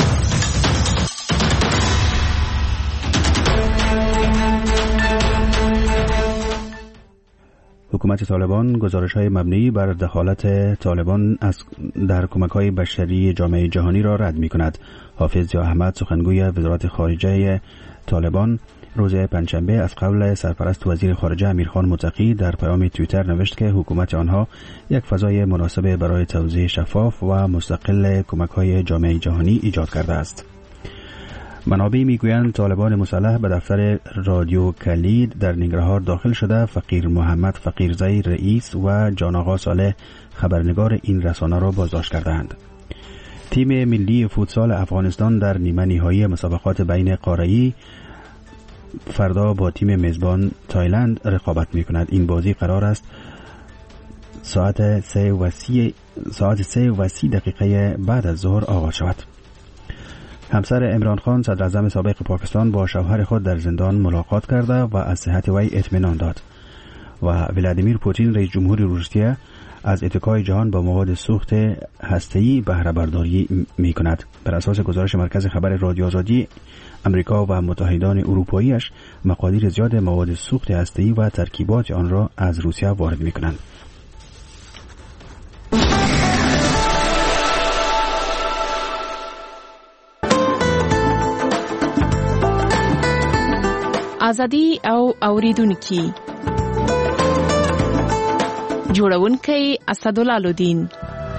حکومت طالبان گزارش‌های مبنی بر دخالت طالبان از در کمک‌های بشری جامعه جهانی را رد می‌کند. حافظ ضیا احمد، سخنگوی وزارت خارجه طالبان، روز پنجشنبه از قول سرپرست وزیر خارجه امیرخان متقی در پیام توییتر نوشت که حکومت آنها یک فضای مناسب برای توزیع شفاف و مستقل کمک‌های جامعه جهانی ایجاد کرده است. منابع میگویند طالبان مسلح به دفتر رادیو کلید در ننگرهار داخل شده فقیر محمد فقیرزی رئیس و جان آقا صالح خبرنگار این رسانه را بازداشت کردند. تیم ملی فوتسال افغانستان در نیمه نهایی مسابقات بین قاره‌ای فردا با تیم میزبان تایلند رقابت می‌کند. این بازی قرار است ساعت سه و سی ساعت سه و سی دقیقه بعد از ظهر آغاز شود. همسر عمران خان صدر اعظم سابق پاکستان با شوهر خود در زندان ملاقات کرده و از صحت وی اطمینان داد و ولادیمیر پوتین رئیس جمهور روسیه از اتکای جهان با مواد سوخت هسته‌ای بهره برداری می کند. بر اساس گزارش مرکز خبر رادیو آزادی، امریکا و متحدان اروپاییش مقادیر زیاد مواد سوخت هسته‌ای و ترکیبات آن را از روسیه وارد می کنند. آزادی او اوریدونکي جوړونکی اسدالله لودین.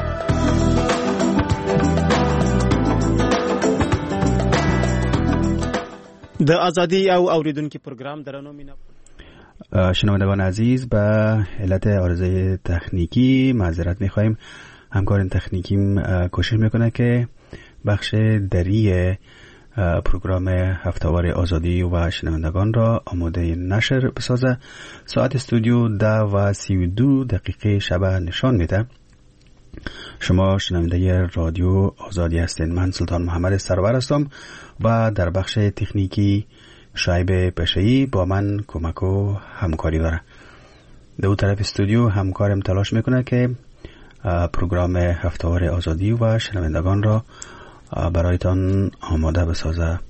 د ازادي او اوریدونکي پروگرام درنو مینا شنوندگان عزیز، به علت عارضه تکنیکی معذرت میخواهیم. همکار تکنیکیم کوشش میکنه که بخش دری پروگرام هفته‌وار آزادی و شنوندگان را آماده نشر بسازه. ساعت استودیو ده و سی و دو دقیقه شب نشان میده. شما شنونده رادیو آزادی هستین. من سلطان محمد سرور هستم و در بخش تکنیکی شعیب پشه‌ای با من کمک و همکاری داره. دو طرف استودیو همکارم تلاش میکنه که پروگرام هفته‌وار آزادی و شنوندگان را برایتان آماده بسازه.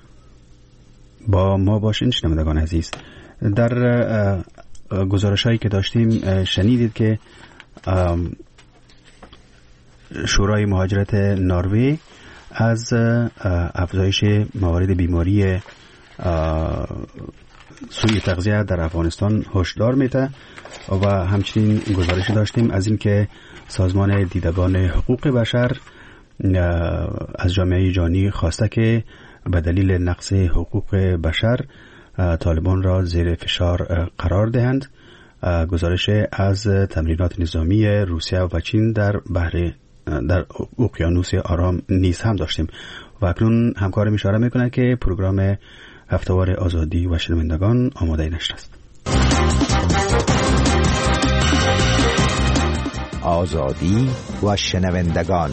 با ما باشین شنوندگان عزیز. در گزارش هایی که داشتیم شنیدید که شورای مهاجرت نروژ از افزایش موارد بیماری سوء تغذیه در افغانستان هشدار میده و همچنین گزارش داشتیم از اینکه سازمان دیدگان حقوق بشر از جامعه جهانی خواسته که به دلیل نقض حقوق بشر طالبان را زیر فشار قرار دهند. گزارش از تمرینات نظامی روسیه و چین در بحر در اقیانوس آرام نیز هم داشتیم و اکنون همکارم اشاره میکنه که پروگرام هفته‌وار آزادی و شنوندگان آماده نشر است. آزادی و شنوندگان.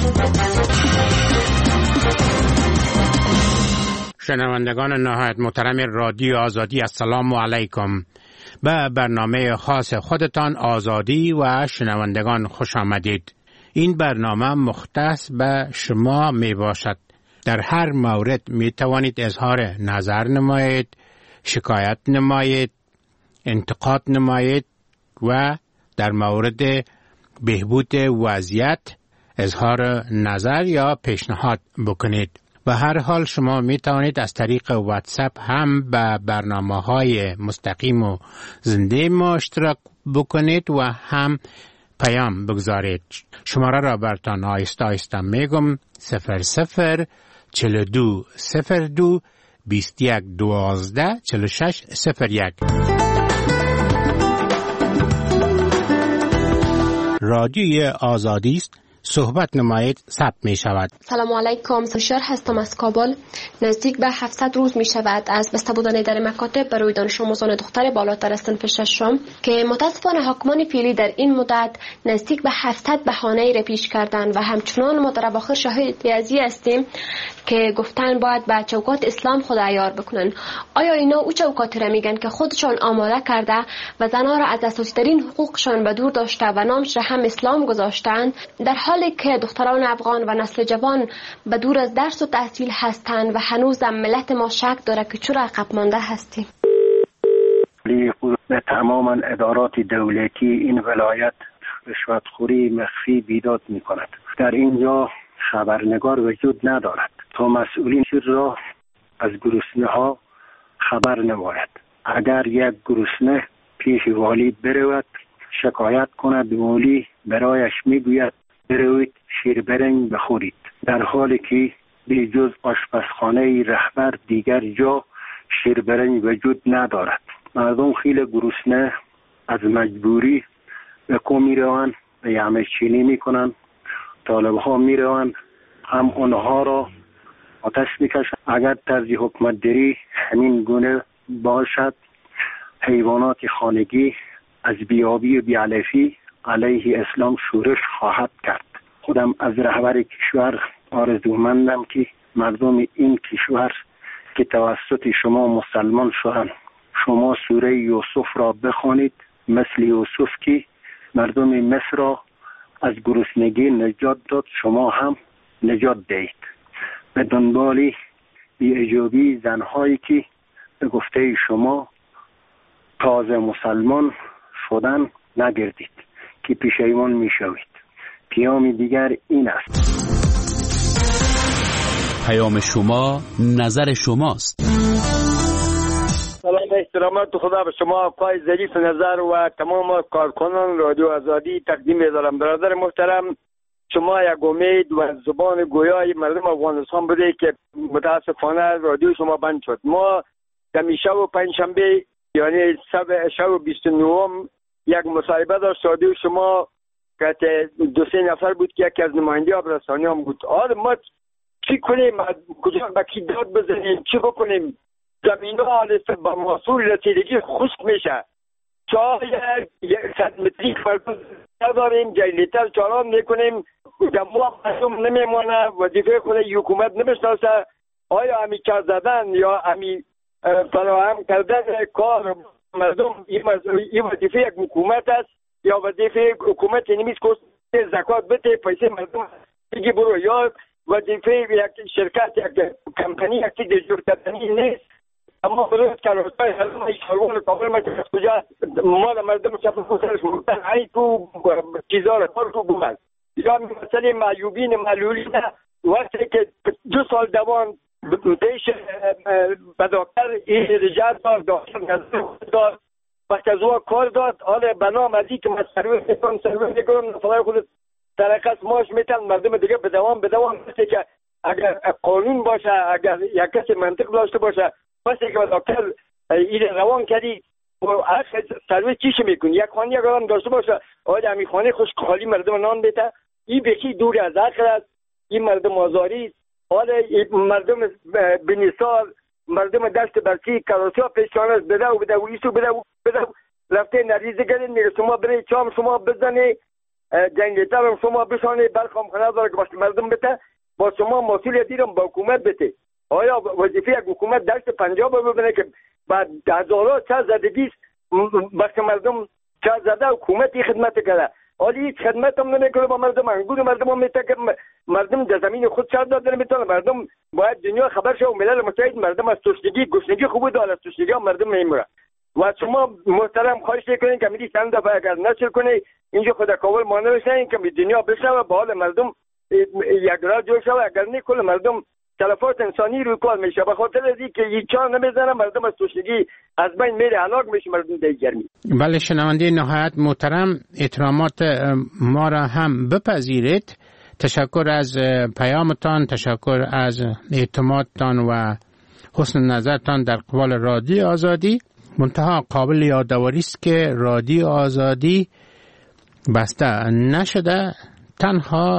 شنوندگان نهایت محترم رادیو آزادی، السلام علیکم. به برنامه خاص خودتان آزادی و شنوندگان خوش آمدید. این برنامه مختص به شما می باشد. در هر مورد می توانید اظهار نظر نمایید، شکایت نمایید، انتقاد نمایید و در مورد بهبود وضعیت اظهار نظر یا پیشنهاد بکنید. به هر حال شما می توانید از طریق واتساپ هم به برنامه‌های مستقیم و زنده ما اشتراک بکنید و هم پیام بگذارید. شماره را براتان آیسته آیسته میگم: صفر صفر چهل و دو صفر دو بیست یک دوازده چهل و شش صفر یک. رادیوی آزادی است صحبت نمایید ثبت می شود. سلام علیکم، سرشار هستم از کابل. نزدیک به هفتصد روز می شود از بسته بودن در مکاتب برای دانش آموزان دختر بالاتر از صنف ششم که متاسفانه حاکمان فعلی در این مدت نزدیک به هفتصد بهانه را پیش کردن و همچنان ما در اواخر شاهد ازی هستیم که گفتن باید به چوکات اسلام خود عیار بکنن. آیا اینا او چوکاتی را میگن که خودشان آماده کرده و زنها را از اساسی ترین حقوقشان به دور داشته و نامش را هم اسلام گذاشتند، در حالی که دختران افغان و نسل جوان به دور از درس و تحصیل هستند و هنوز هم ملت ما شک داره که چرا عقب مانده هستیم. به تماما ادارات دولتی این ولایت رشوتخوری مخفی بیداد می کند. در اینجا خبرنگار وجود ندارد تا مسئولین را از گرسنه ها خبر نماید. اگر یک گرسنه پیش والی برود شکایت کند، والی برایش میگوید بروید شیربرنج بخورید، در حالی که به جز آشپزخانه رهبر دیگر جا شیربرنج وجود ندارد. مردم خیلی گرسنه از مجبوری به کو میروند، به یعمه چینی میکنن، طالب ها میروند هم اونها را آتش میکشند. اگر طرز حکمت داری همین گونه باشد، حیوانات خانگی از بیابی و بیعلفی علیه اسلام شورش خواهد کرد. خودم از رهبر کشور آرزومندم که مردم این کشور که توسط شما مسلمان شدند، شما سوره یوسف را بخوانید، مثل یوسف که مردم مصر را از گرسنگی نجات داد، شما هم نجات دهید. به دنبال بی‌اجابی زنهایی که به گفته شما تازه مسلمان شدن نگردید که پشیمان می شوید. پیام دیگر این است: پیام شما نظر شماست. سلام، احترامات خدا به شما آقای ظریف نظر و تمام کارکنان رادیو آزادی تقدیم می‌دارم. برادر محترم، شما یک امید و زبان گویای مردم افغانستان بوده که متاسفانه رادیو شما بند شد. ما دمی شب پنجشنبه یعنی شب بیست و نهم یک مصاحبه داشت رادیو شما که دو سه نفر بود که یکی از نماینده آبرسانی هم بود. حالا ما چی کنیم؟ کجا با کی داد بزنیم؟ چی بکنیم؟ زمین ها با محصول رسیدگی خشک میشه. چای صد متری فرق نداریم، جلیتر چاران میکنیم، جمعه مردم نمیمانه، وظیفه خود حکومت نمیشناسه. آیا همی کار زدن یا همی فراهم کردن کار مردم این وظیفه یک حکومت است یا وظیفه حکومت نمیست که زکات بده پیسه مردم بگی برو، یا وظیفه یک شرکت یک کمپانی یک چیز جور کردنی نیست. اما خودت کارستای حلم ایشالون کامل ما که از کجا مال مردم شفت خودش مردن های تو چیزا را کار تو بومد. یا مثلا معیوبین معلولی وقتی که دو سال دوان پیش به دکتر این رجاعت دار داشتن دار وقتی از او کار داد، حالا بنام ازی که من سرویس میکنم سرویس میکنم فلای خودت ترقص ماش میتن مردم دیگه به دوام به دوام مثل که اگر قانون باشه، اگر یک کسی منطق داشته باشه، مثل که دکتر این روان کردی سرویس چیش میکنی؟ یک خانه یک آدم داشته باشه، آیا همی خانه خوش خالی مردم نان بیته، این بخی دور از عقل است، این مردم آزاری. حالا مردم بنیسال مردم دست برسی کراسی ها پیشانه بده و بده و ایسو بده و بده و رفته نریزه گرد میگه شما برای چام شما بزنی جنگیتر هم شما بشانه برخام خانه داره که باشه مردم بده با شما مسئولیتی رو با حکومت بده. آیا وظیفه یک حکومت دست پنجاب ببینه که بعد هزارات چه زدگیست بس مردم چه زده حکومتی خدمت کرده، حالی هیچ خدمت هم نمیکنه با مردم. انگور مردم هم میته که مردم در زمین خود شرط دادن میتونه. مردم باید دنیا خبر شه و ملل متحد مردم از تشنگی گشنگی خوب داره، از تشنگی هم مردم میمیره. و شما محترم خواهش میکنین که میدی چند دفعه اگر نشر کنی اینجا خدا کاول مانه بشین که دنیا بشنوه با حال مردم یک راه جور شوه. اگر نه کل مردم تلفات انسانی روی کار میشه، به خاطر از اینکه یک چان نمیزنه مردم از تشنگی از بین میره، هلاک میشه مردم در گرمی. بله شنونده نهایت محترم، احترامات ما را هم بپذیرید. تشکر از پیامتان، تشکر از اعتمادتان و حسن نظرتان در قبال رادیو آزادی. منتها قابل یادآوری است که رادیو آزادی بسته نشده، تنها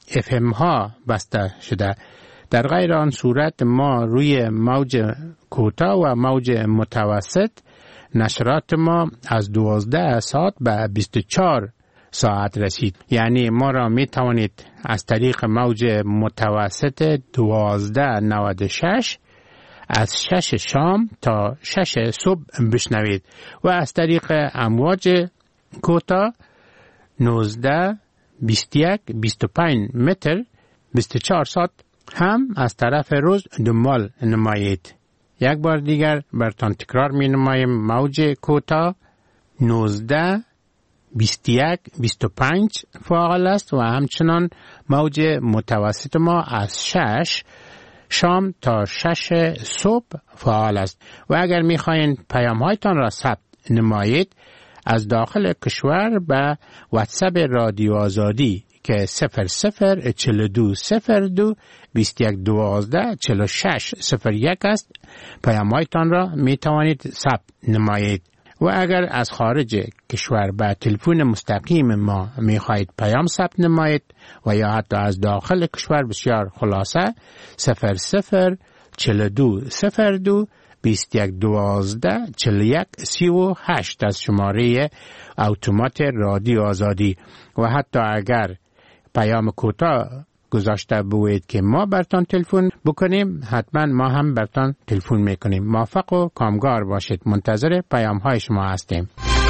اف ام ها بسته شده. در غیر آن صورت ما روی موج کوتاه و موج متوسط نشرات ما از دوازده ساعت به بیست و چهار ساعت رسید. یعنی ما را می توانید از طریق موج متوسط دوازده نود و شش از شش شام تا شش صبح بشنوید و از طریق امواج کوتاه نوزده بیست و یک بیست و پنج متر بیست و چهار ساعت هم از طرف روز دنبال نمایید. یک بار دیگر برتان تکرار می نمایم. موج کوتاه نوزده بیست و یک بیست و پنج فعال است و همچنان موج متوسط ما از شش شام تا شش صبح فعال است. و اگر می خواهید پیام هایتان را ثبت نمایید از داخل کشور به واتساپ رادیو آزادی که صفر صفر چهل و دو صفر دو بیست و یک دوازده چهل و شش صفر یک است پیام هایتان را می توانید ثبت نمایید. و اگر از خارج کشور به تلفن مستقیم ما می خواهید پیام ثبت نمایید و یا حتی از داخل کشور بسیار خلاصه صفر صفر چهل و دو صفر دو بیست و یک دوازده چهل و یک سی و هشت از شماره اتومات رادیو آزادی. و حتی اگر پیام کوتاه گذاشته بوید که ما برتان تلفن بکنیم حتما ما هم برتان تلفن میکنیم. موفق و کامگار باشید. منتظر پیام های شما هستیم.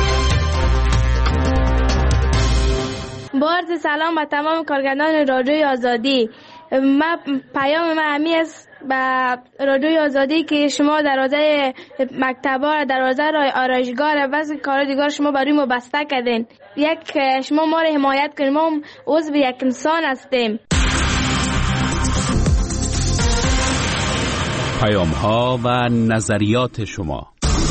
با عرض سلام به تمام کارگردان رادیوی آزادی. ما پیام من همی است به رادیوی آزادی که شما دروازه مکتبا، دروازه آرایشگاه و بعضی کارا دیگر شما برای ما بسته کردین. یک شما ما را حمایت کنید. ما عضو یک انسان هستیم. پیام ها و نظریات شما.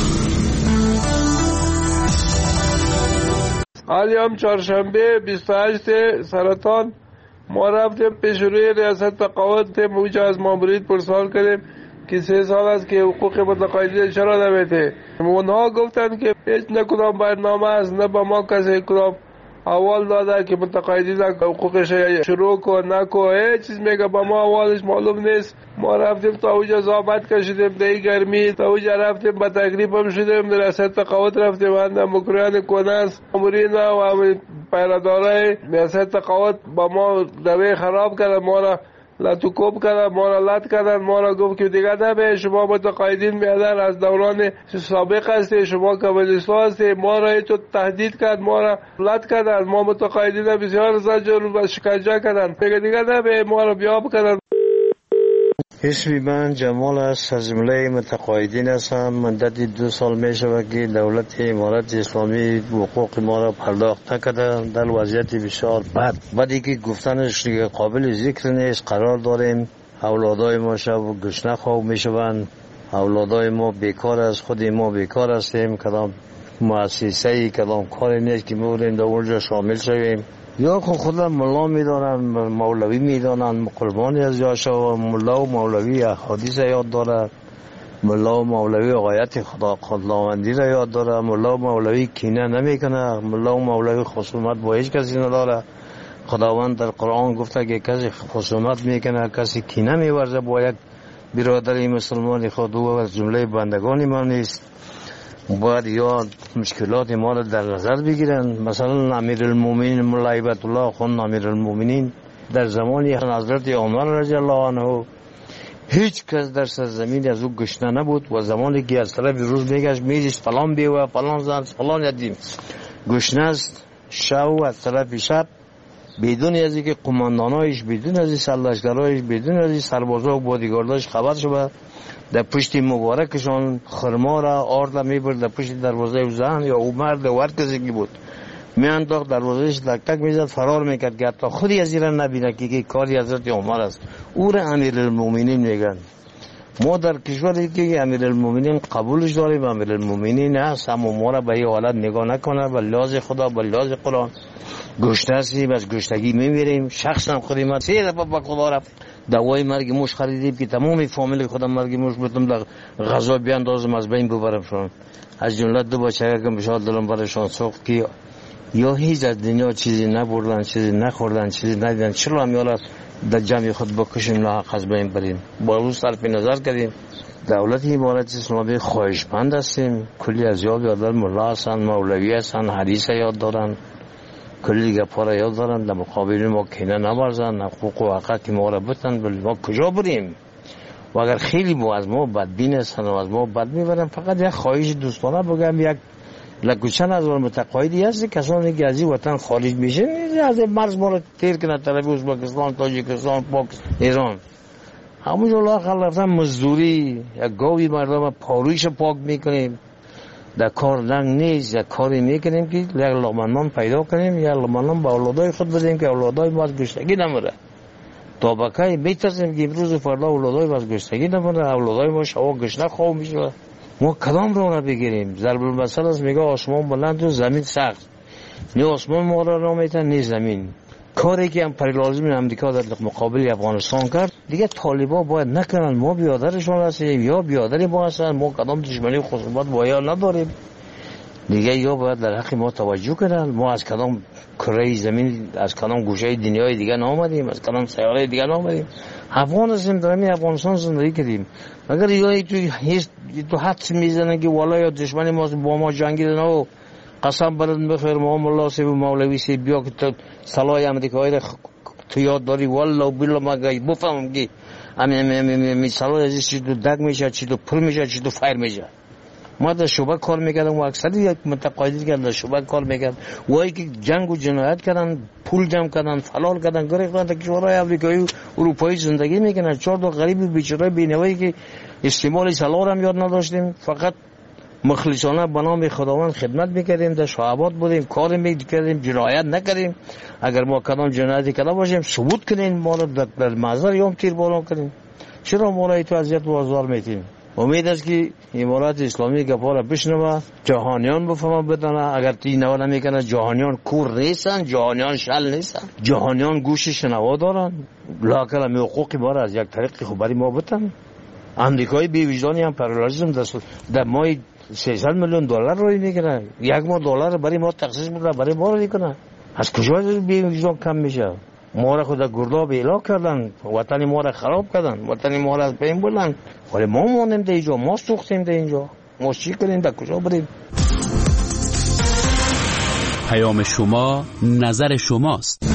حالی هم چهارشنبه بیست و هشت سرطان ما رفتیم پیش روی ریاست تقاعد موجه از مامورید پرسان کردیم که سه سال است که حقوق متقاعدین چرا نمیده. اونها گفتن که هیچ نه کدام برنامه است نه با ما کسی کدام اول داده که متقاعدین حقوقش شروع کن نکو. هیچ چیز میگه با ما اولش معلوم نیست. ما رفتیم تا اوجا زحمت کشیدیم در گرمی تا اوجا رفتیم با تکلیف هم شدیم در ریاست تقاعد رفتیم اندم مکریان کننس مامورین و پیرادارای ریاست تقاعد با ما دوی خراب کردن. ما را لطوکوب کردن، ما را لط کردن. ما را گفت که دیگه نبه شما متقاعدین میادن از دوران سابق هستی، شما کمونیستا هستی. ما را تو تهدید کرد، ما را لط کردن. ما متقاعدین بسیار زجر و شکنجه کردن. میگه دیگه نبه ما را بیاب کردن. اسمی من جمال است، از جمله متقاعدین هستم. مدتی دو سال می شود که دولت امارت اسلامی حقوق ما را پرداخت نکرده. در وضعیت بسیار بد بدی که گفتنش قابل ذکر نیست قرار داریم. اولادای ما شب گشنه خواب می شوند. اولادای ما بیکار است، خود ما بیکار هستیم. کدام مؤسسه کدام کاری نیست که می‌بودیم در اونجا شامل شویم. یا خود خودم ملا میدانن، مولوی میدانن، قربانی از یاشا. ملا و مولوی احادیث یاد داره، ملا و مولوی آیت خدا خداوندی را یاد داره. ملا و مولوی کینه نمیکنه، ملا و مولوی خصومت با هیچ کسی نداره. خداوند در قرآن گفته که کسی خصومت میکنه، کسی کینه میورزه با یک برادری مسلمان خود و از جمله بندگان ما نیست. باید یا مشکلات ما را در نظر بگیرن. مثلا امیرالمومنین مولا هیبت الله خان امیرالمومنین در زمانی حضرت عمر رضی الله عنه هیچ کس در سرزمین از او گشنه نبود و زمانی که از طرف روز میگشت میدیش فلان بیوه فلان زن فلان یدیم گشنه است. شب از طرف شب بدون از اینکه قماندانایش، بدون از این سرلشکرایش، بدون از این سربازا و بادیگارداش خبر شده در پشت مبارکشان خرما را آرد میبرد در پشت دروازه زن یا او مرد و هر کسی که بود میانداخت دروازهش تک تک میزد فرار میکرد که حتی خودی از این نبینه که, که کاری حضرت عمر است. او را امیرالمومنین میگن. ما در کشوری که امیرالمومنین قبولش داریم، امیرالمومنین هست، اما ما را به این حالت نگاه نکنه. به لحاظ خدا، به لحاظ قرآن گشته هستیم، از گشتگی میمیریم. شخصا خودی من سه دفعه به خدا رفت دوای مرگ موش خریدیم که تمام فامیل خودم مرگ موش بودم در غذا بیاندازم از بین ببرم شون. از جمله دو بچه که بشار دلم برشان سوخت که یا هیچ از دنیا چیزی نبردن، چیزی نخوردن، چیزی ندیدن، چرا هم یالا در جمع خود بکشیم لاحق از بین بریم؟ با روز صرف نظر کردیم. دولت امارت اسلامی خواهشمند هستیم. کلی از یاد یادن ملا هستن، مولوی هستن، حدیث یاد دارن، کلی گپا را یاد دارن. در مقابل ما کینه نبرزن، حقوق و حقوق ما را بتن. بلی ما کجا بریم؟ و اگر خیلی ما از ما بدبین هستن و از ما بد میبرن، فقط یک خواهش دوستانه بگم، یک لکوچن از اون متقاعدی هست کسانی که از این وطن خارج میشن از مرز ما را تیر کنه طرف ازبکستان، تاجیکستان، پاکستان، ایران. همونجا لااقل رفتن مزدوری، یک گاوی مردم پارویش پاک میکنیم، در کار لنگ نیست، یک کاری میکنیم که یک لقمه نان پیدا کنیم، یک لقمه نان به اولادای خود بدیم که اولادای ما از گشتگی نمره. طبقه میترسیم که امروز و فردا اولادای ما از گشتگی نمره، اولادای ما شوا گشنه خواه میشه. ما کدام را بگیریم؟ ضرب المثل است، میگه آسمان بلند و زمین سخت. نه آسمان ما را را میتن نه زمین. کاری که امپریالیسم امریکا در مقابل افغانستان کرد دیگه طالبا باید نکنن. ما بیادرشون هستیم یا بیادری ما هستن. ما کدام دشمنی خصوصیت با یا نداریم دیگه، یا باید در حق ما توجه کنن. ما از کدام کره زمین، از کدام گوشه دنیای دیگه نامدیم، از کدام سیاره دیگه نامدیم. افغان هستیم، در همین افغانستان زندگی کردیم. اگر یا تو هیچ تو حدس میزنن که والا یا دشمنی ما با ما جنگیدن و قسم برد بخیر ما مولا سی و مولوی سی بیا که تو سلاح امریکایی را تو یاد داری، والله بالله ما گاهی بفهمم که همین همین سلاح ازش چی تو دگ میشه، چی تو پر میشه، چی تو فایر میشه. ما در شعبه کار میکردم و اکثر یک متقاعدی که در شعبه کار میکرد وایی که جنگ و جنایت کردن، پول جمع کردن، فلال کردن، گریختن تا کشورهای افریقایی و اروپایی زندگی میکنن. چهار تا غریب بیچاره بینوایی که استعمال سلاح هم یاد نداشتیم، فقط مخلصانه به نام خداوند خدمت میکردیم، در شعبات بودیم، کار میکردیم، جنایت نکردیم. اگر ما کدام جنایتی کرده باشیم ثبوت کنین، ما را در محضر یوم تیر باران کنیم. چرا ما را تو اذیت و آزار میتیم؟ امید است که امارت اسلامی گپا را بشنوه، جهانیان بفهمه بدانه. اگر تی نوا نمیکنه جهانیان کور نیستن، جهانیان شل نیستن، جهانیان گوش شنوا دارن. لااقل هم حقوق ما را از یک طریق خوب برای ما بتن. امریکای بی وجدانی هم پرالیزم در ماه سیصد میلیون دلار روی میکنه، یک ماه دلار برای ما تخصیص میکنه، برای ما رو میکنه. از کجا بی وجدان کم میشه؟ ما را خود گرداب ایلا کردن، وطن ما را خراب کردن، وطن ما را از بین بردن. ولی ما مانیم در اینجا، ما سوختیم در اینجا. ما چی کنیم؟ در کجا بریم؟ پیام شما نظر شماست.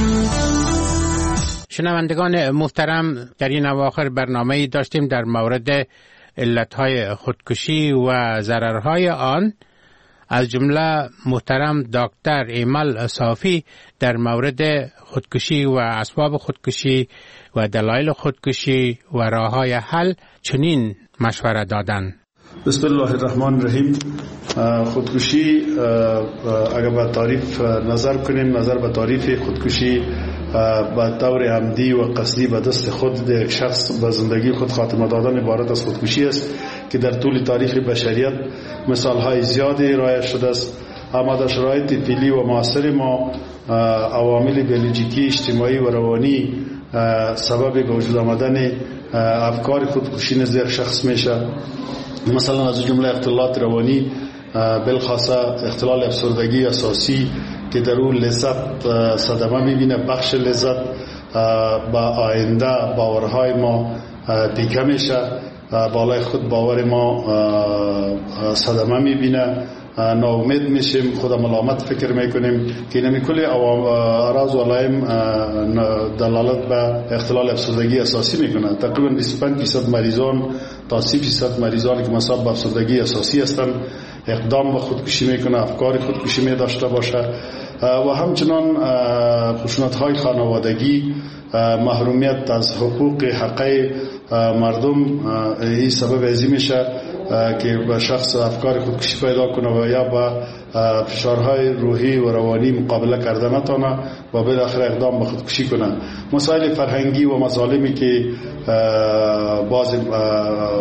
شنوندگان محترم، در این اواخر برنامه‌ای داشتیم در مورد علتهای خودکشی و ضررهای آن. از جمله محترم دکتر ایمل صافی در مورد خودکشی و اسباب خودکشی و دلایل خودکشی و راههای حل چنین مشوره دادند. بسم الله الرحمن الرحیم. خودکشی اگر به تعریف نظر کنیم، نظر به تعریف خودکشی به طور عمدی و قصدی به دست خود یک شخص به زندگی خود خاتمه دادن عبارت از خودکشی است که در طول تاریخ بشریت مثالهای زیادی رایج شده است. اما در شرایط فعلی و معاصر ما عوامل بیولوژیکی، اجتماعی و روانی سبب به وجود آمدن افکار خودکشی نزد یک شخص میشه. مثلا از جمله اختلالات روانی، بالخاصه اختلال افسردگی اساسی که در اون لذت صدمه میبینه، بخش لذت با آینده باورهای ما پیکه میشه، بالای خود باور ما صدمه میبینه، ناامید میشیم، خود ملامت فکر میکنیم که نمی کلی اراز و علائم دلالت به اختلال افسردگی اساسی میکنه. تقریبا بیست و پنج درصد مریضان تا سی درصد مریضانی که مصاب به افسردگی اساسی هستند اقدام به خودکشی میکنه، افکار خودکشی می داشته باشه. و همچنان خشونت‌های خانوادگی، محرومیت از حقوق حقه مردم، این سبب ازی میشه که به شخص افکار خودکشی پیدا کنه و یا با فشارهای روحی و روانی مقابله کرده نتونه و بالاخره اقدام به خودکشی کنه. مسائل فرهنگی و مظالمی که باز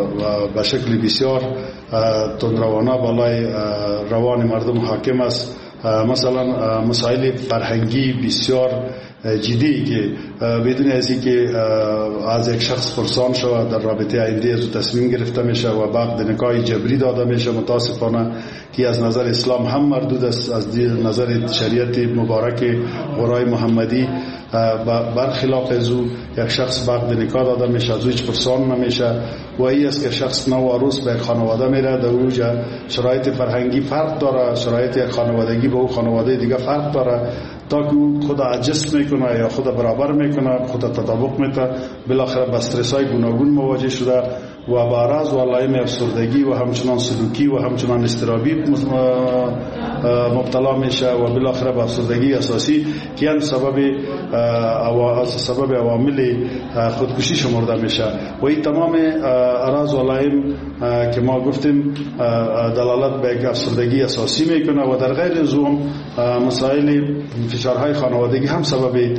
به شکل بسیار تندروانه بالای روان مردم حاکم است، مثلا مسائل فرهنگی بسیار جدی که بدون از اینکه از یک شخص پرسان شود در رابطه آینده از تصمیم گرفته میشه و بعد نکاح جبری داده میشه، متاسفانه که از نظر اسلام هم مردود است، از نظر شریعت مبارک قرآن محمدی برخلاف از او یک شخص بعد نکاح داده میشه، از او هیچ پرسان نمیشه و این است که شخص نو عروس به یک خانواده میره، در اونجا شرایط فرهنگی فرق داره، شرایط یک خانوادگی به او خانواده دیگه فرق داره، تا که خود عجز میکنه یا خود برابر میکنه، خود تطابق میده، بالاخره با استرس های گوناگون مواجه شده و با اعراض و علائم افسردگی و همچنان سلوکی و همچنان اضطرابی مبتلا میشه و بالاخره با افسردگی اساسی که هم سبب سبب عوامل خودکشی شمرده میشه و این تمام اعراض و علائم که ما گفتیم دلالت به یک افسردگی اساسی میکنه و در غیر از اون مسائل فشارهای خانوادگی هم سبب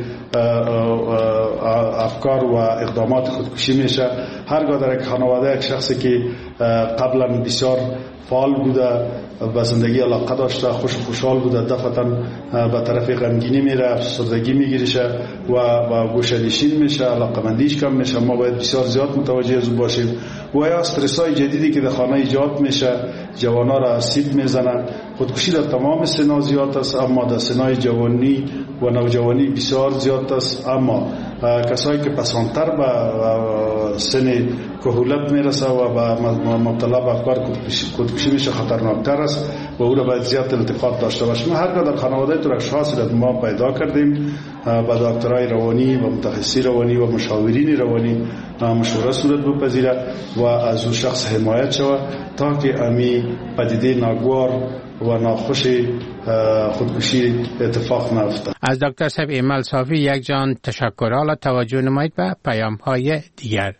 افکار و اقدامات خودکشی میشه. هرگاه در یک خانواده یک شخصی که قبلا بسیار فعال بوده، به زندگی علاقه داشته، خوش و خوشحال بوده، دفعتا به طرف غمگینی میره، افسردگی میگیرشه و با گوشه‌نشین میشه، علاقمندیش کم میشه. ما باید بسیار زیاد متوجه از باشیم و یا استرس های جدیدی که در خانه ایجاد میشه جوانا را آسیب میزنه. خودکشی در تمام سنا زیاد است، اما در سنای جوانی و نوجوانی بسیار زیاد است، اما کسایی که پسانتر به سن کهولت میرسه و با مبتلا به افکار خودکشی میشه خطرناکتر است و او را باید زیاد التفات داشته باشیم. هرگاه در خانواده تو اشخاصی را ما پیدا کردیم با دکترای روانی و متخصصی روانی و مشاورین روانی مشوره صورت بپذیره و از او شخص حمایت شود تا که امی پدیده ناگوار و ناخوش خودکشی اتفاق نیفتد. از دکتر صاحب ایمل صافی یک جان تشکر. حالا توجه نمایید به پیام های دیگر.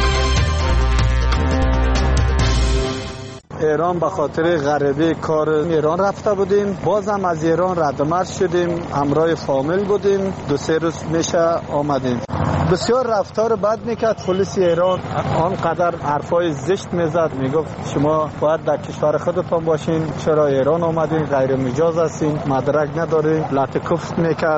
ایران به خاطر غریبه کار ایران رفته بودیم، بازم از ایران ردمرد شدیم، همراه فامیل بودیم، دو سه روز میشه آمدیم. بسیار رفتار بد میکرد پلیس ایران، آنقدر حرفای زشت میزد، میگفت شما باید در کشور خودتان باشین، چرا ایران آمدین، غیر مجاز هستین، مدرک ندارین، لطکفت میکرد.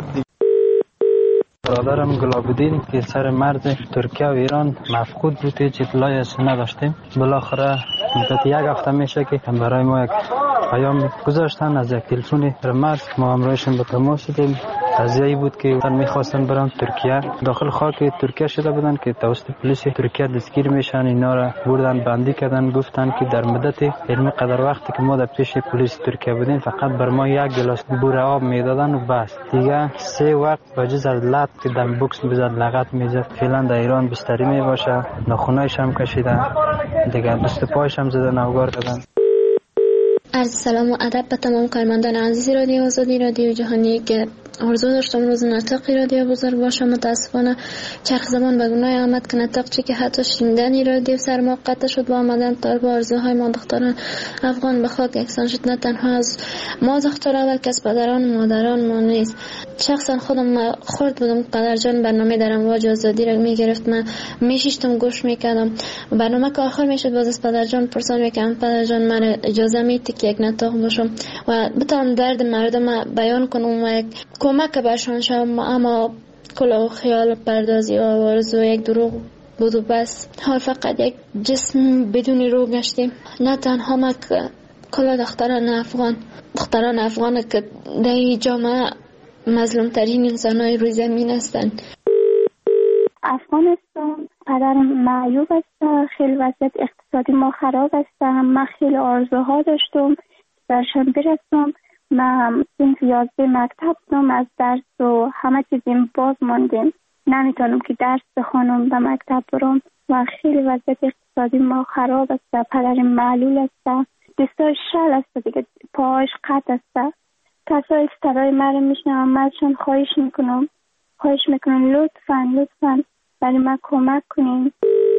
برادرم گلابودین که سر مرز ترکیه و ایران مفقود بود، هیچ اطلاعی از نداشتیم. بالاخره مدت یک هفته میشه که برای ما یک پیام گذاشتن از یک تلفن مرز، ما همراهشون به تماس شدیم. قضیه‌ای بود که میخواستن برن ترکیه، داخل خاک ترکیه شده بودن که توسط پلیس ترکیه دستگیر میشن، اینا را بردن بندی کردن، گفتن که در مدت علمی قدر وقتی که ما در پیش پلیس ترکیه بودیم فقط بر ما یک گلاس بوره آب میدادن و بس، دیگه سه وقت بجز از لط که در بوکس بزد لغت میزد. فعلا در ایران بستری میباشه، ناخونایش هم کشیدن، دیگه دست پایش هم زدن، اوگار کردن. عرض سلام و ادب به تمام کارمندان عزیز رادیو آزادی، رادیو جهانی که آرزو داشتم روز نطقی رادیو بزرگ باشه. متاسفانه چرخ زمان به گناه آمد که نطق چی که حتی شنیدنی رادیو سر ما قطع شد و آمدن تا با آرزوهای ما دختران افغان به خاک یکسان شد. نه تنها از ما دختران بلکه از پدران و مادران ما نیست. شخصا خودم خورد بودم قدرجان برنامه در امواج آزادی را میگرفت، من میشیشتم گوش میکردم. برنامه که آخر میشد باز از پدرجان پرسان میکردم پدرجان من اجازه میدی که یک نطق باشم و بتونم درد مردم بیان کنم و یک کمک برشان شدم، اما کلا خیال پردازی و آرزو یک دروغ بود و بس. حال فقط یک جسم بدون روح گشتیم. نه تنها ما که کلا دختران افغان دختران افغان که در جامعه مظلوم ترین انسان های روی زمین هستند. افغانستان پدرم معیوب است، خیلی وضعیت اقتصادی ما خراب است. من خیلی آرزوها داشتم درشان برسم. من صنف یازده مکتب بودم، از درس و همه چیزیم باز ماندیم، نمیتونم که درس بخونم به مکتب برم و خیلی وضعیت اقتصادی ما خراب است. پدرم معلول است، دستای شل است دیگه، پاهاش قطع است. کسایی صدای مرا میشنوم، من ازشان خواهش میکنم خواهش میکنم لطفا لطفا برای من کمک کنین.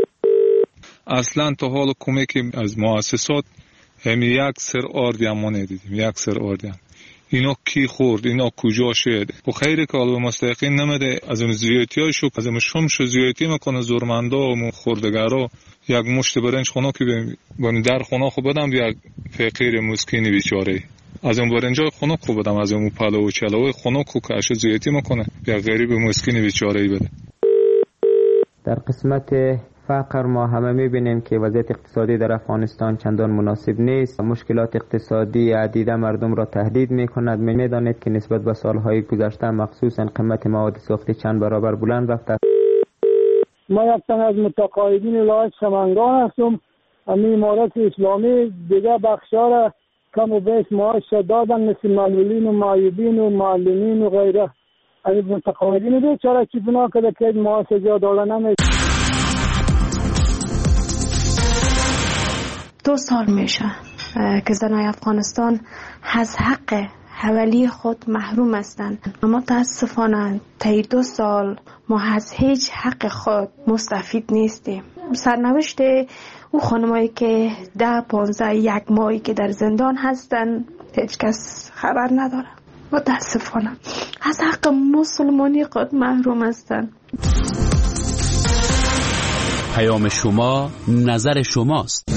اصلا تا حال کمکی از مؤسسات همین یک سر آردی هم ما ندیدیم، یک سر آردی هم. اینا کی خورد، اینا کجا شد؟ و خیلی که حالا مستقیم نمیده از اون زیادتی های شو، از اون شمش زیادتی میکنه زورمندا و خوردگارا. یک مشت برنج خونه که بانی در خونه خو بدم یک فقیر مسکینی بیچاره از اون برنجای خنک خوب بدم، از اون پلو و چلو خنک خوب کاش زیتی میکنه یا غریب مسکین بیچاره‌ای بده. در قسمت فقر ما همه میبینیم که وضعیت اقتصادی در افغانستان چندان مناسب نیست. مشکلات اقتصادی عدیده مردم را تهدید میکند. میدانید که نسبت به سالهای گذشته مخصوصا قیمت مواد ساختی چند برابر بلند رفته. ما یک تن از متقاعدین ولایت سمنگان هستم. امی امارت اسلامی دیگه بخشا را کم و بیش معاش دادن، مثل معلولین و معیوبین و معلمین و غیره. امی متقاعدین بیچاره چی بنا کرده که معاش زیاد دادن نمیشه. دو سال میشه که زنای افغانستان از حق حوالی خود محروم هستند. اما متاسفانه طی دو سال ما از هیچ حق خود مستفید نیستیم. سرنوشت او خانمایی که ده پانزده یک ماهی که در زندان هستند هیچ کس خبر نداره. متاسفانه از حق مسلمانی خود محروم هستند. پیام شما نظر شماست.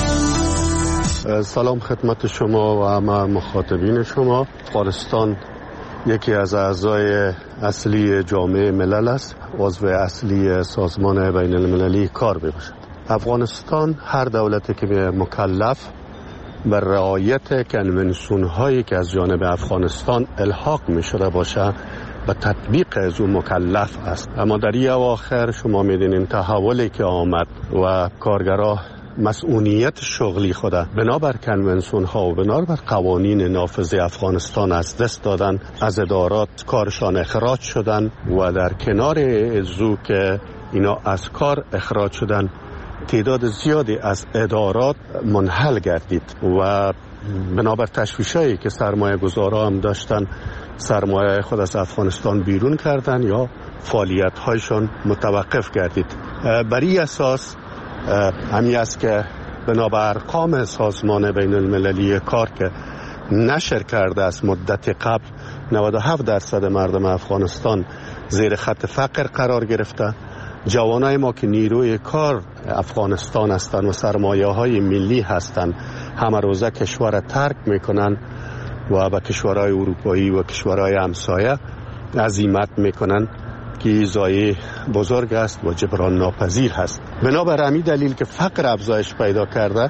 سلام خدمت شما و همه مخاطبین شما. افغانستان یکی از اعضای اصلی جامعه ملل است، عضو اصلی سازمان بین المللی کار میباشد. افغانستان هر دولتی که مکلف بر رعایت کنونسیون هایی که از جانب افغانستان الحاق می شده باشه به تطبیق از اون مکلف است. اما در این اواخر شما میدونین تحولی که آمد و کارگرها مسئولیت شغلی خود بنابر کنونسیون ها و بنابر قوانین نافذ افغانستان از دست دادن، از ادارات کارشان اخراج شدن و در کنار ازو که اینا از کار اخراج شدن تعداد زیادی از ادارات منحل گردید و بنابر تشویشایی که سرمایه گذارا هم داشتن سرمایه خود از افغانستان بیرون کردن یا فعالیت هایشان متوقف گردید. بر این اساس همی است که بنابر ارقام سازمان بین المللی کار که نشر کرده از مدت قبل نود و هفت درصد مردم افغانستان زیر خط فقر قرار گرفته. جوانای ما که نیروی کار افغانستان هستند و سرمایه های ملی هستند همه روزه کشور ترک میکنن و به کشورهای اروپایی و کشورهای همسایه عزیمت میکنن که زایه بزرگ است و جبران ناپذیر هست. بنابر همین دلیل که فقر افزایش پیدا کرده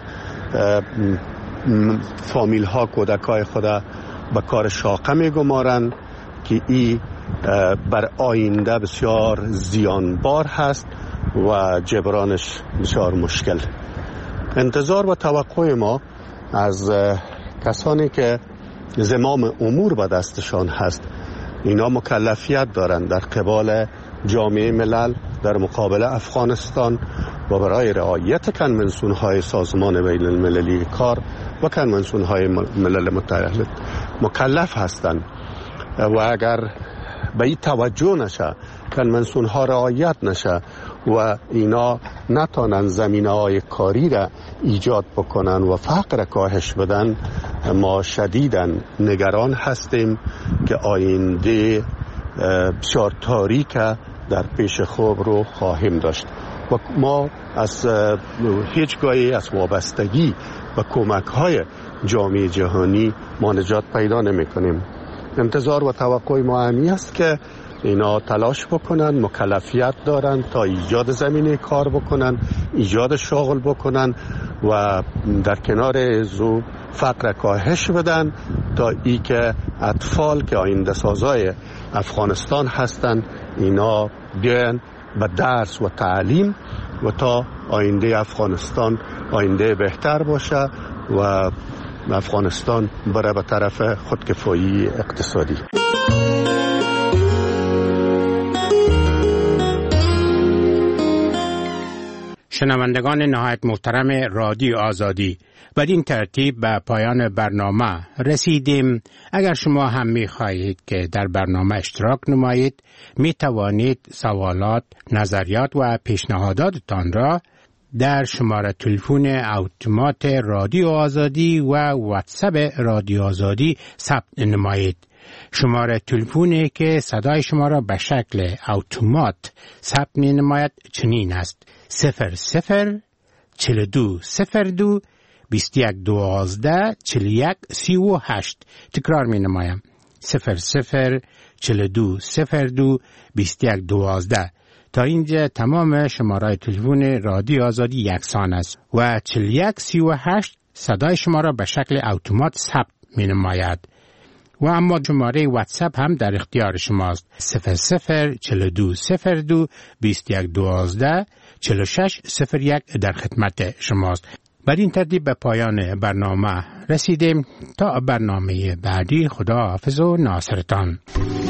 فامیل ها کودکای خدا به کار شاقه میگمارن که این بر آینده بسیار زیانبار هست و جبرانش بسیار مشکل. انتظار و توقع ما از کسانی که زمام امور به دستشان هست اینا مکلفیت دارند در قبال جامعه ملل در مقابل افغانستان و برای رعایت کنونسیون های سازمان بین المللی کار و کنونسیون های ملل متحد مکلف هستند و اگر به این توجه نشه کنونسیون ها رعایت نشه و اینا نتانن زمینه های کاری را ایجاد بکنن و فقر کاهش بدن ما شدیداً نگران هستیم که آینده بسیار تاریک در پیش خوب رو خواهیم داشت و ما از هیچگاهی از وابستگی و کمک های جامعه جهانی ما نجات پیدا نمی کنیم. انتظار و توقع ما همی است که اینا تلاش بکنن، مکلفیت دارن تا ایجاد زمینه کار بکنن، ایجاد شغل بکنن و در کنار ازو فقر کاهش بدن تا ای که اطفال که آینده سازای افغانستان هستن اینا بیان به درس و تعلیم و تا آینده افغانستان آینده بهتر باشه و افغانستان بره به طرف خودکفایی اقتصادی. شنوندگان نهایت محترم رادیو آزادی، بدین ترتیب به پایان برنامه رسیدیم. اگر شما هم می خواهید که در برنامه اشتراک نمایید می توانید سوالات، نظریات و پیشنهاداتتان را در شماره تلفن اتومات رادیو آزادی و واتساپ رادیو آزادی ثبت نمایید. شماره تلفنی که صدای شما را به شکل اتومات ثبت می نماید چنین است: صفر صفر چهل و دو صفر دو بیست و یک دوازده چهل و یک سی و هشت. تکرار می نمایم. صفر صفر چهل و دو صفر دو بیست و یک دوازده. تا اینجا تمام شماره تلفن رادیو آزادی یکسان است و چهل و یک سی و هشت صدای شما را به شکل اتومات ثبت می نماید. و اما شماره واتساپ هم در اختیار شماست. صفر صفر چهل و دو صفر دو بیست و یک دوازده چهل و شش صفر یک در خدمت شماست. بر این ترتیب به پایان برنامه رسیدیم. تا برنامه بعدی، خدا حافظ و ناصرتان.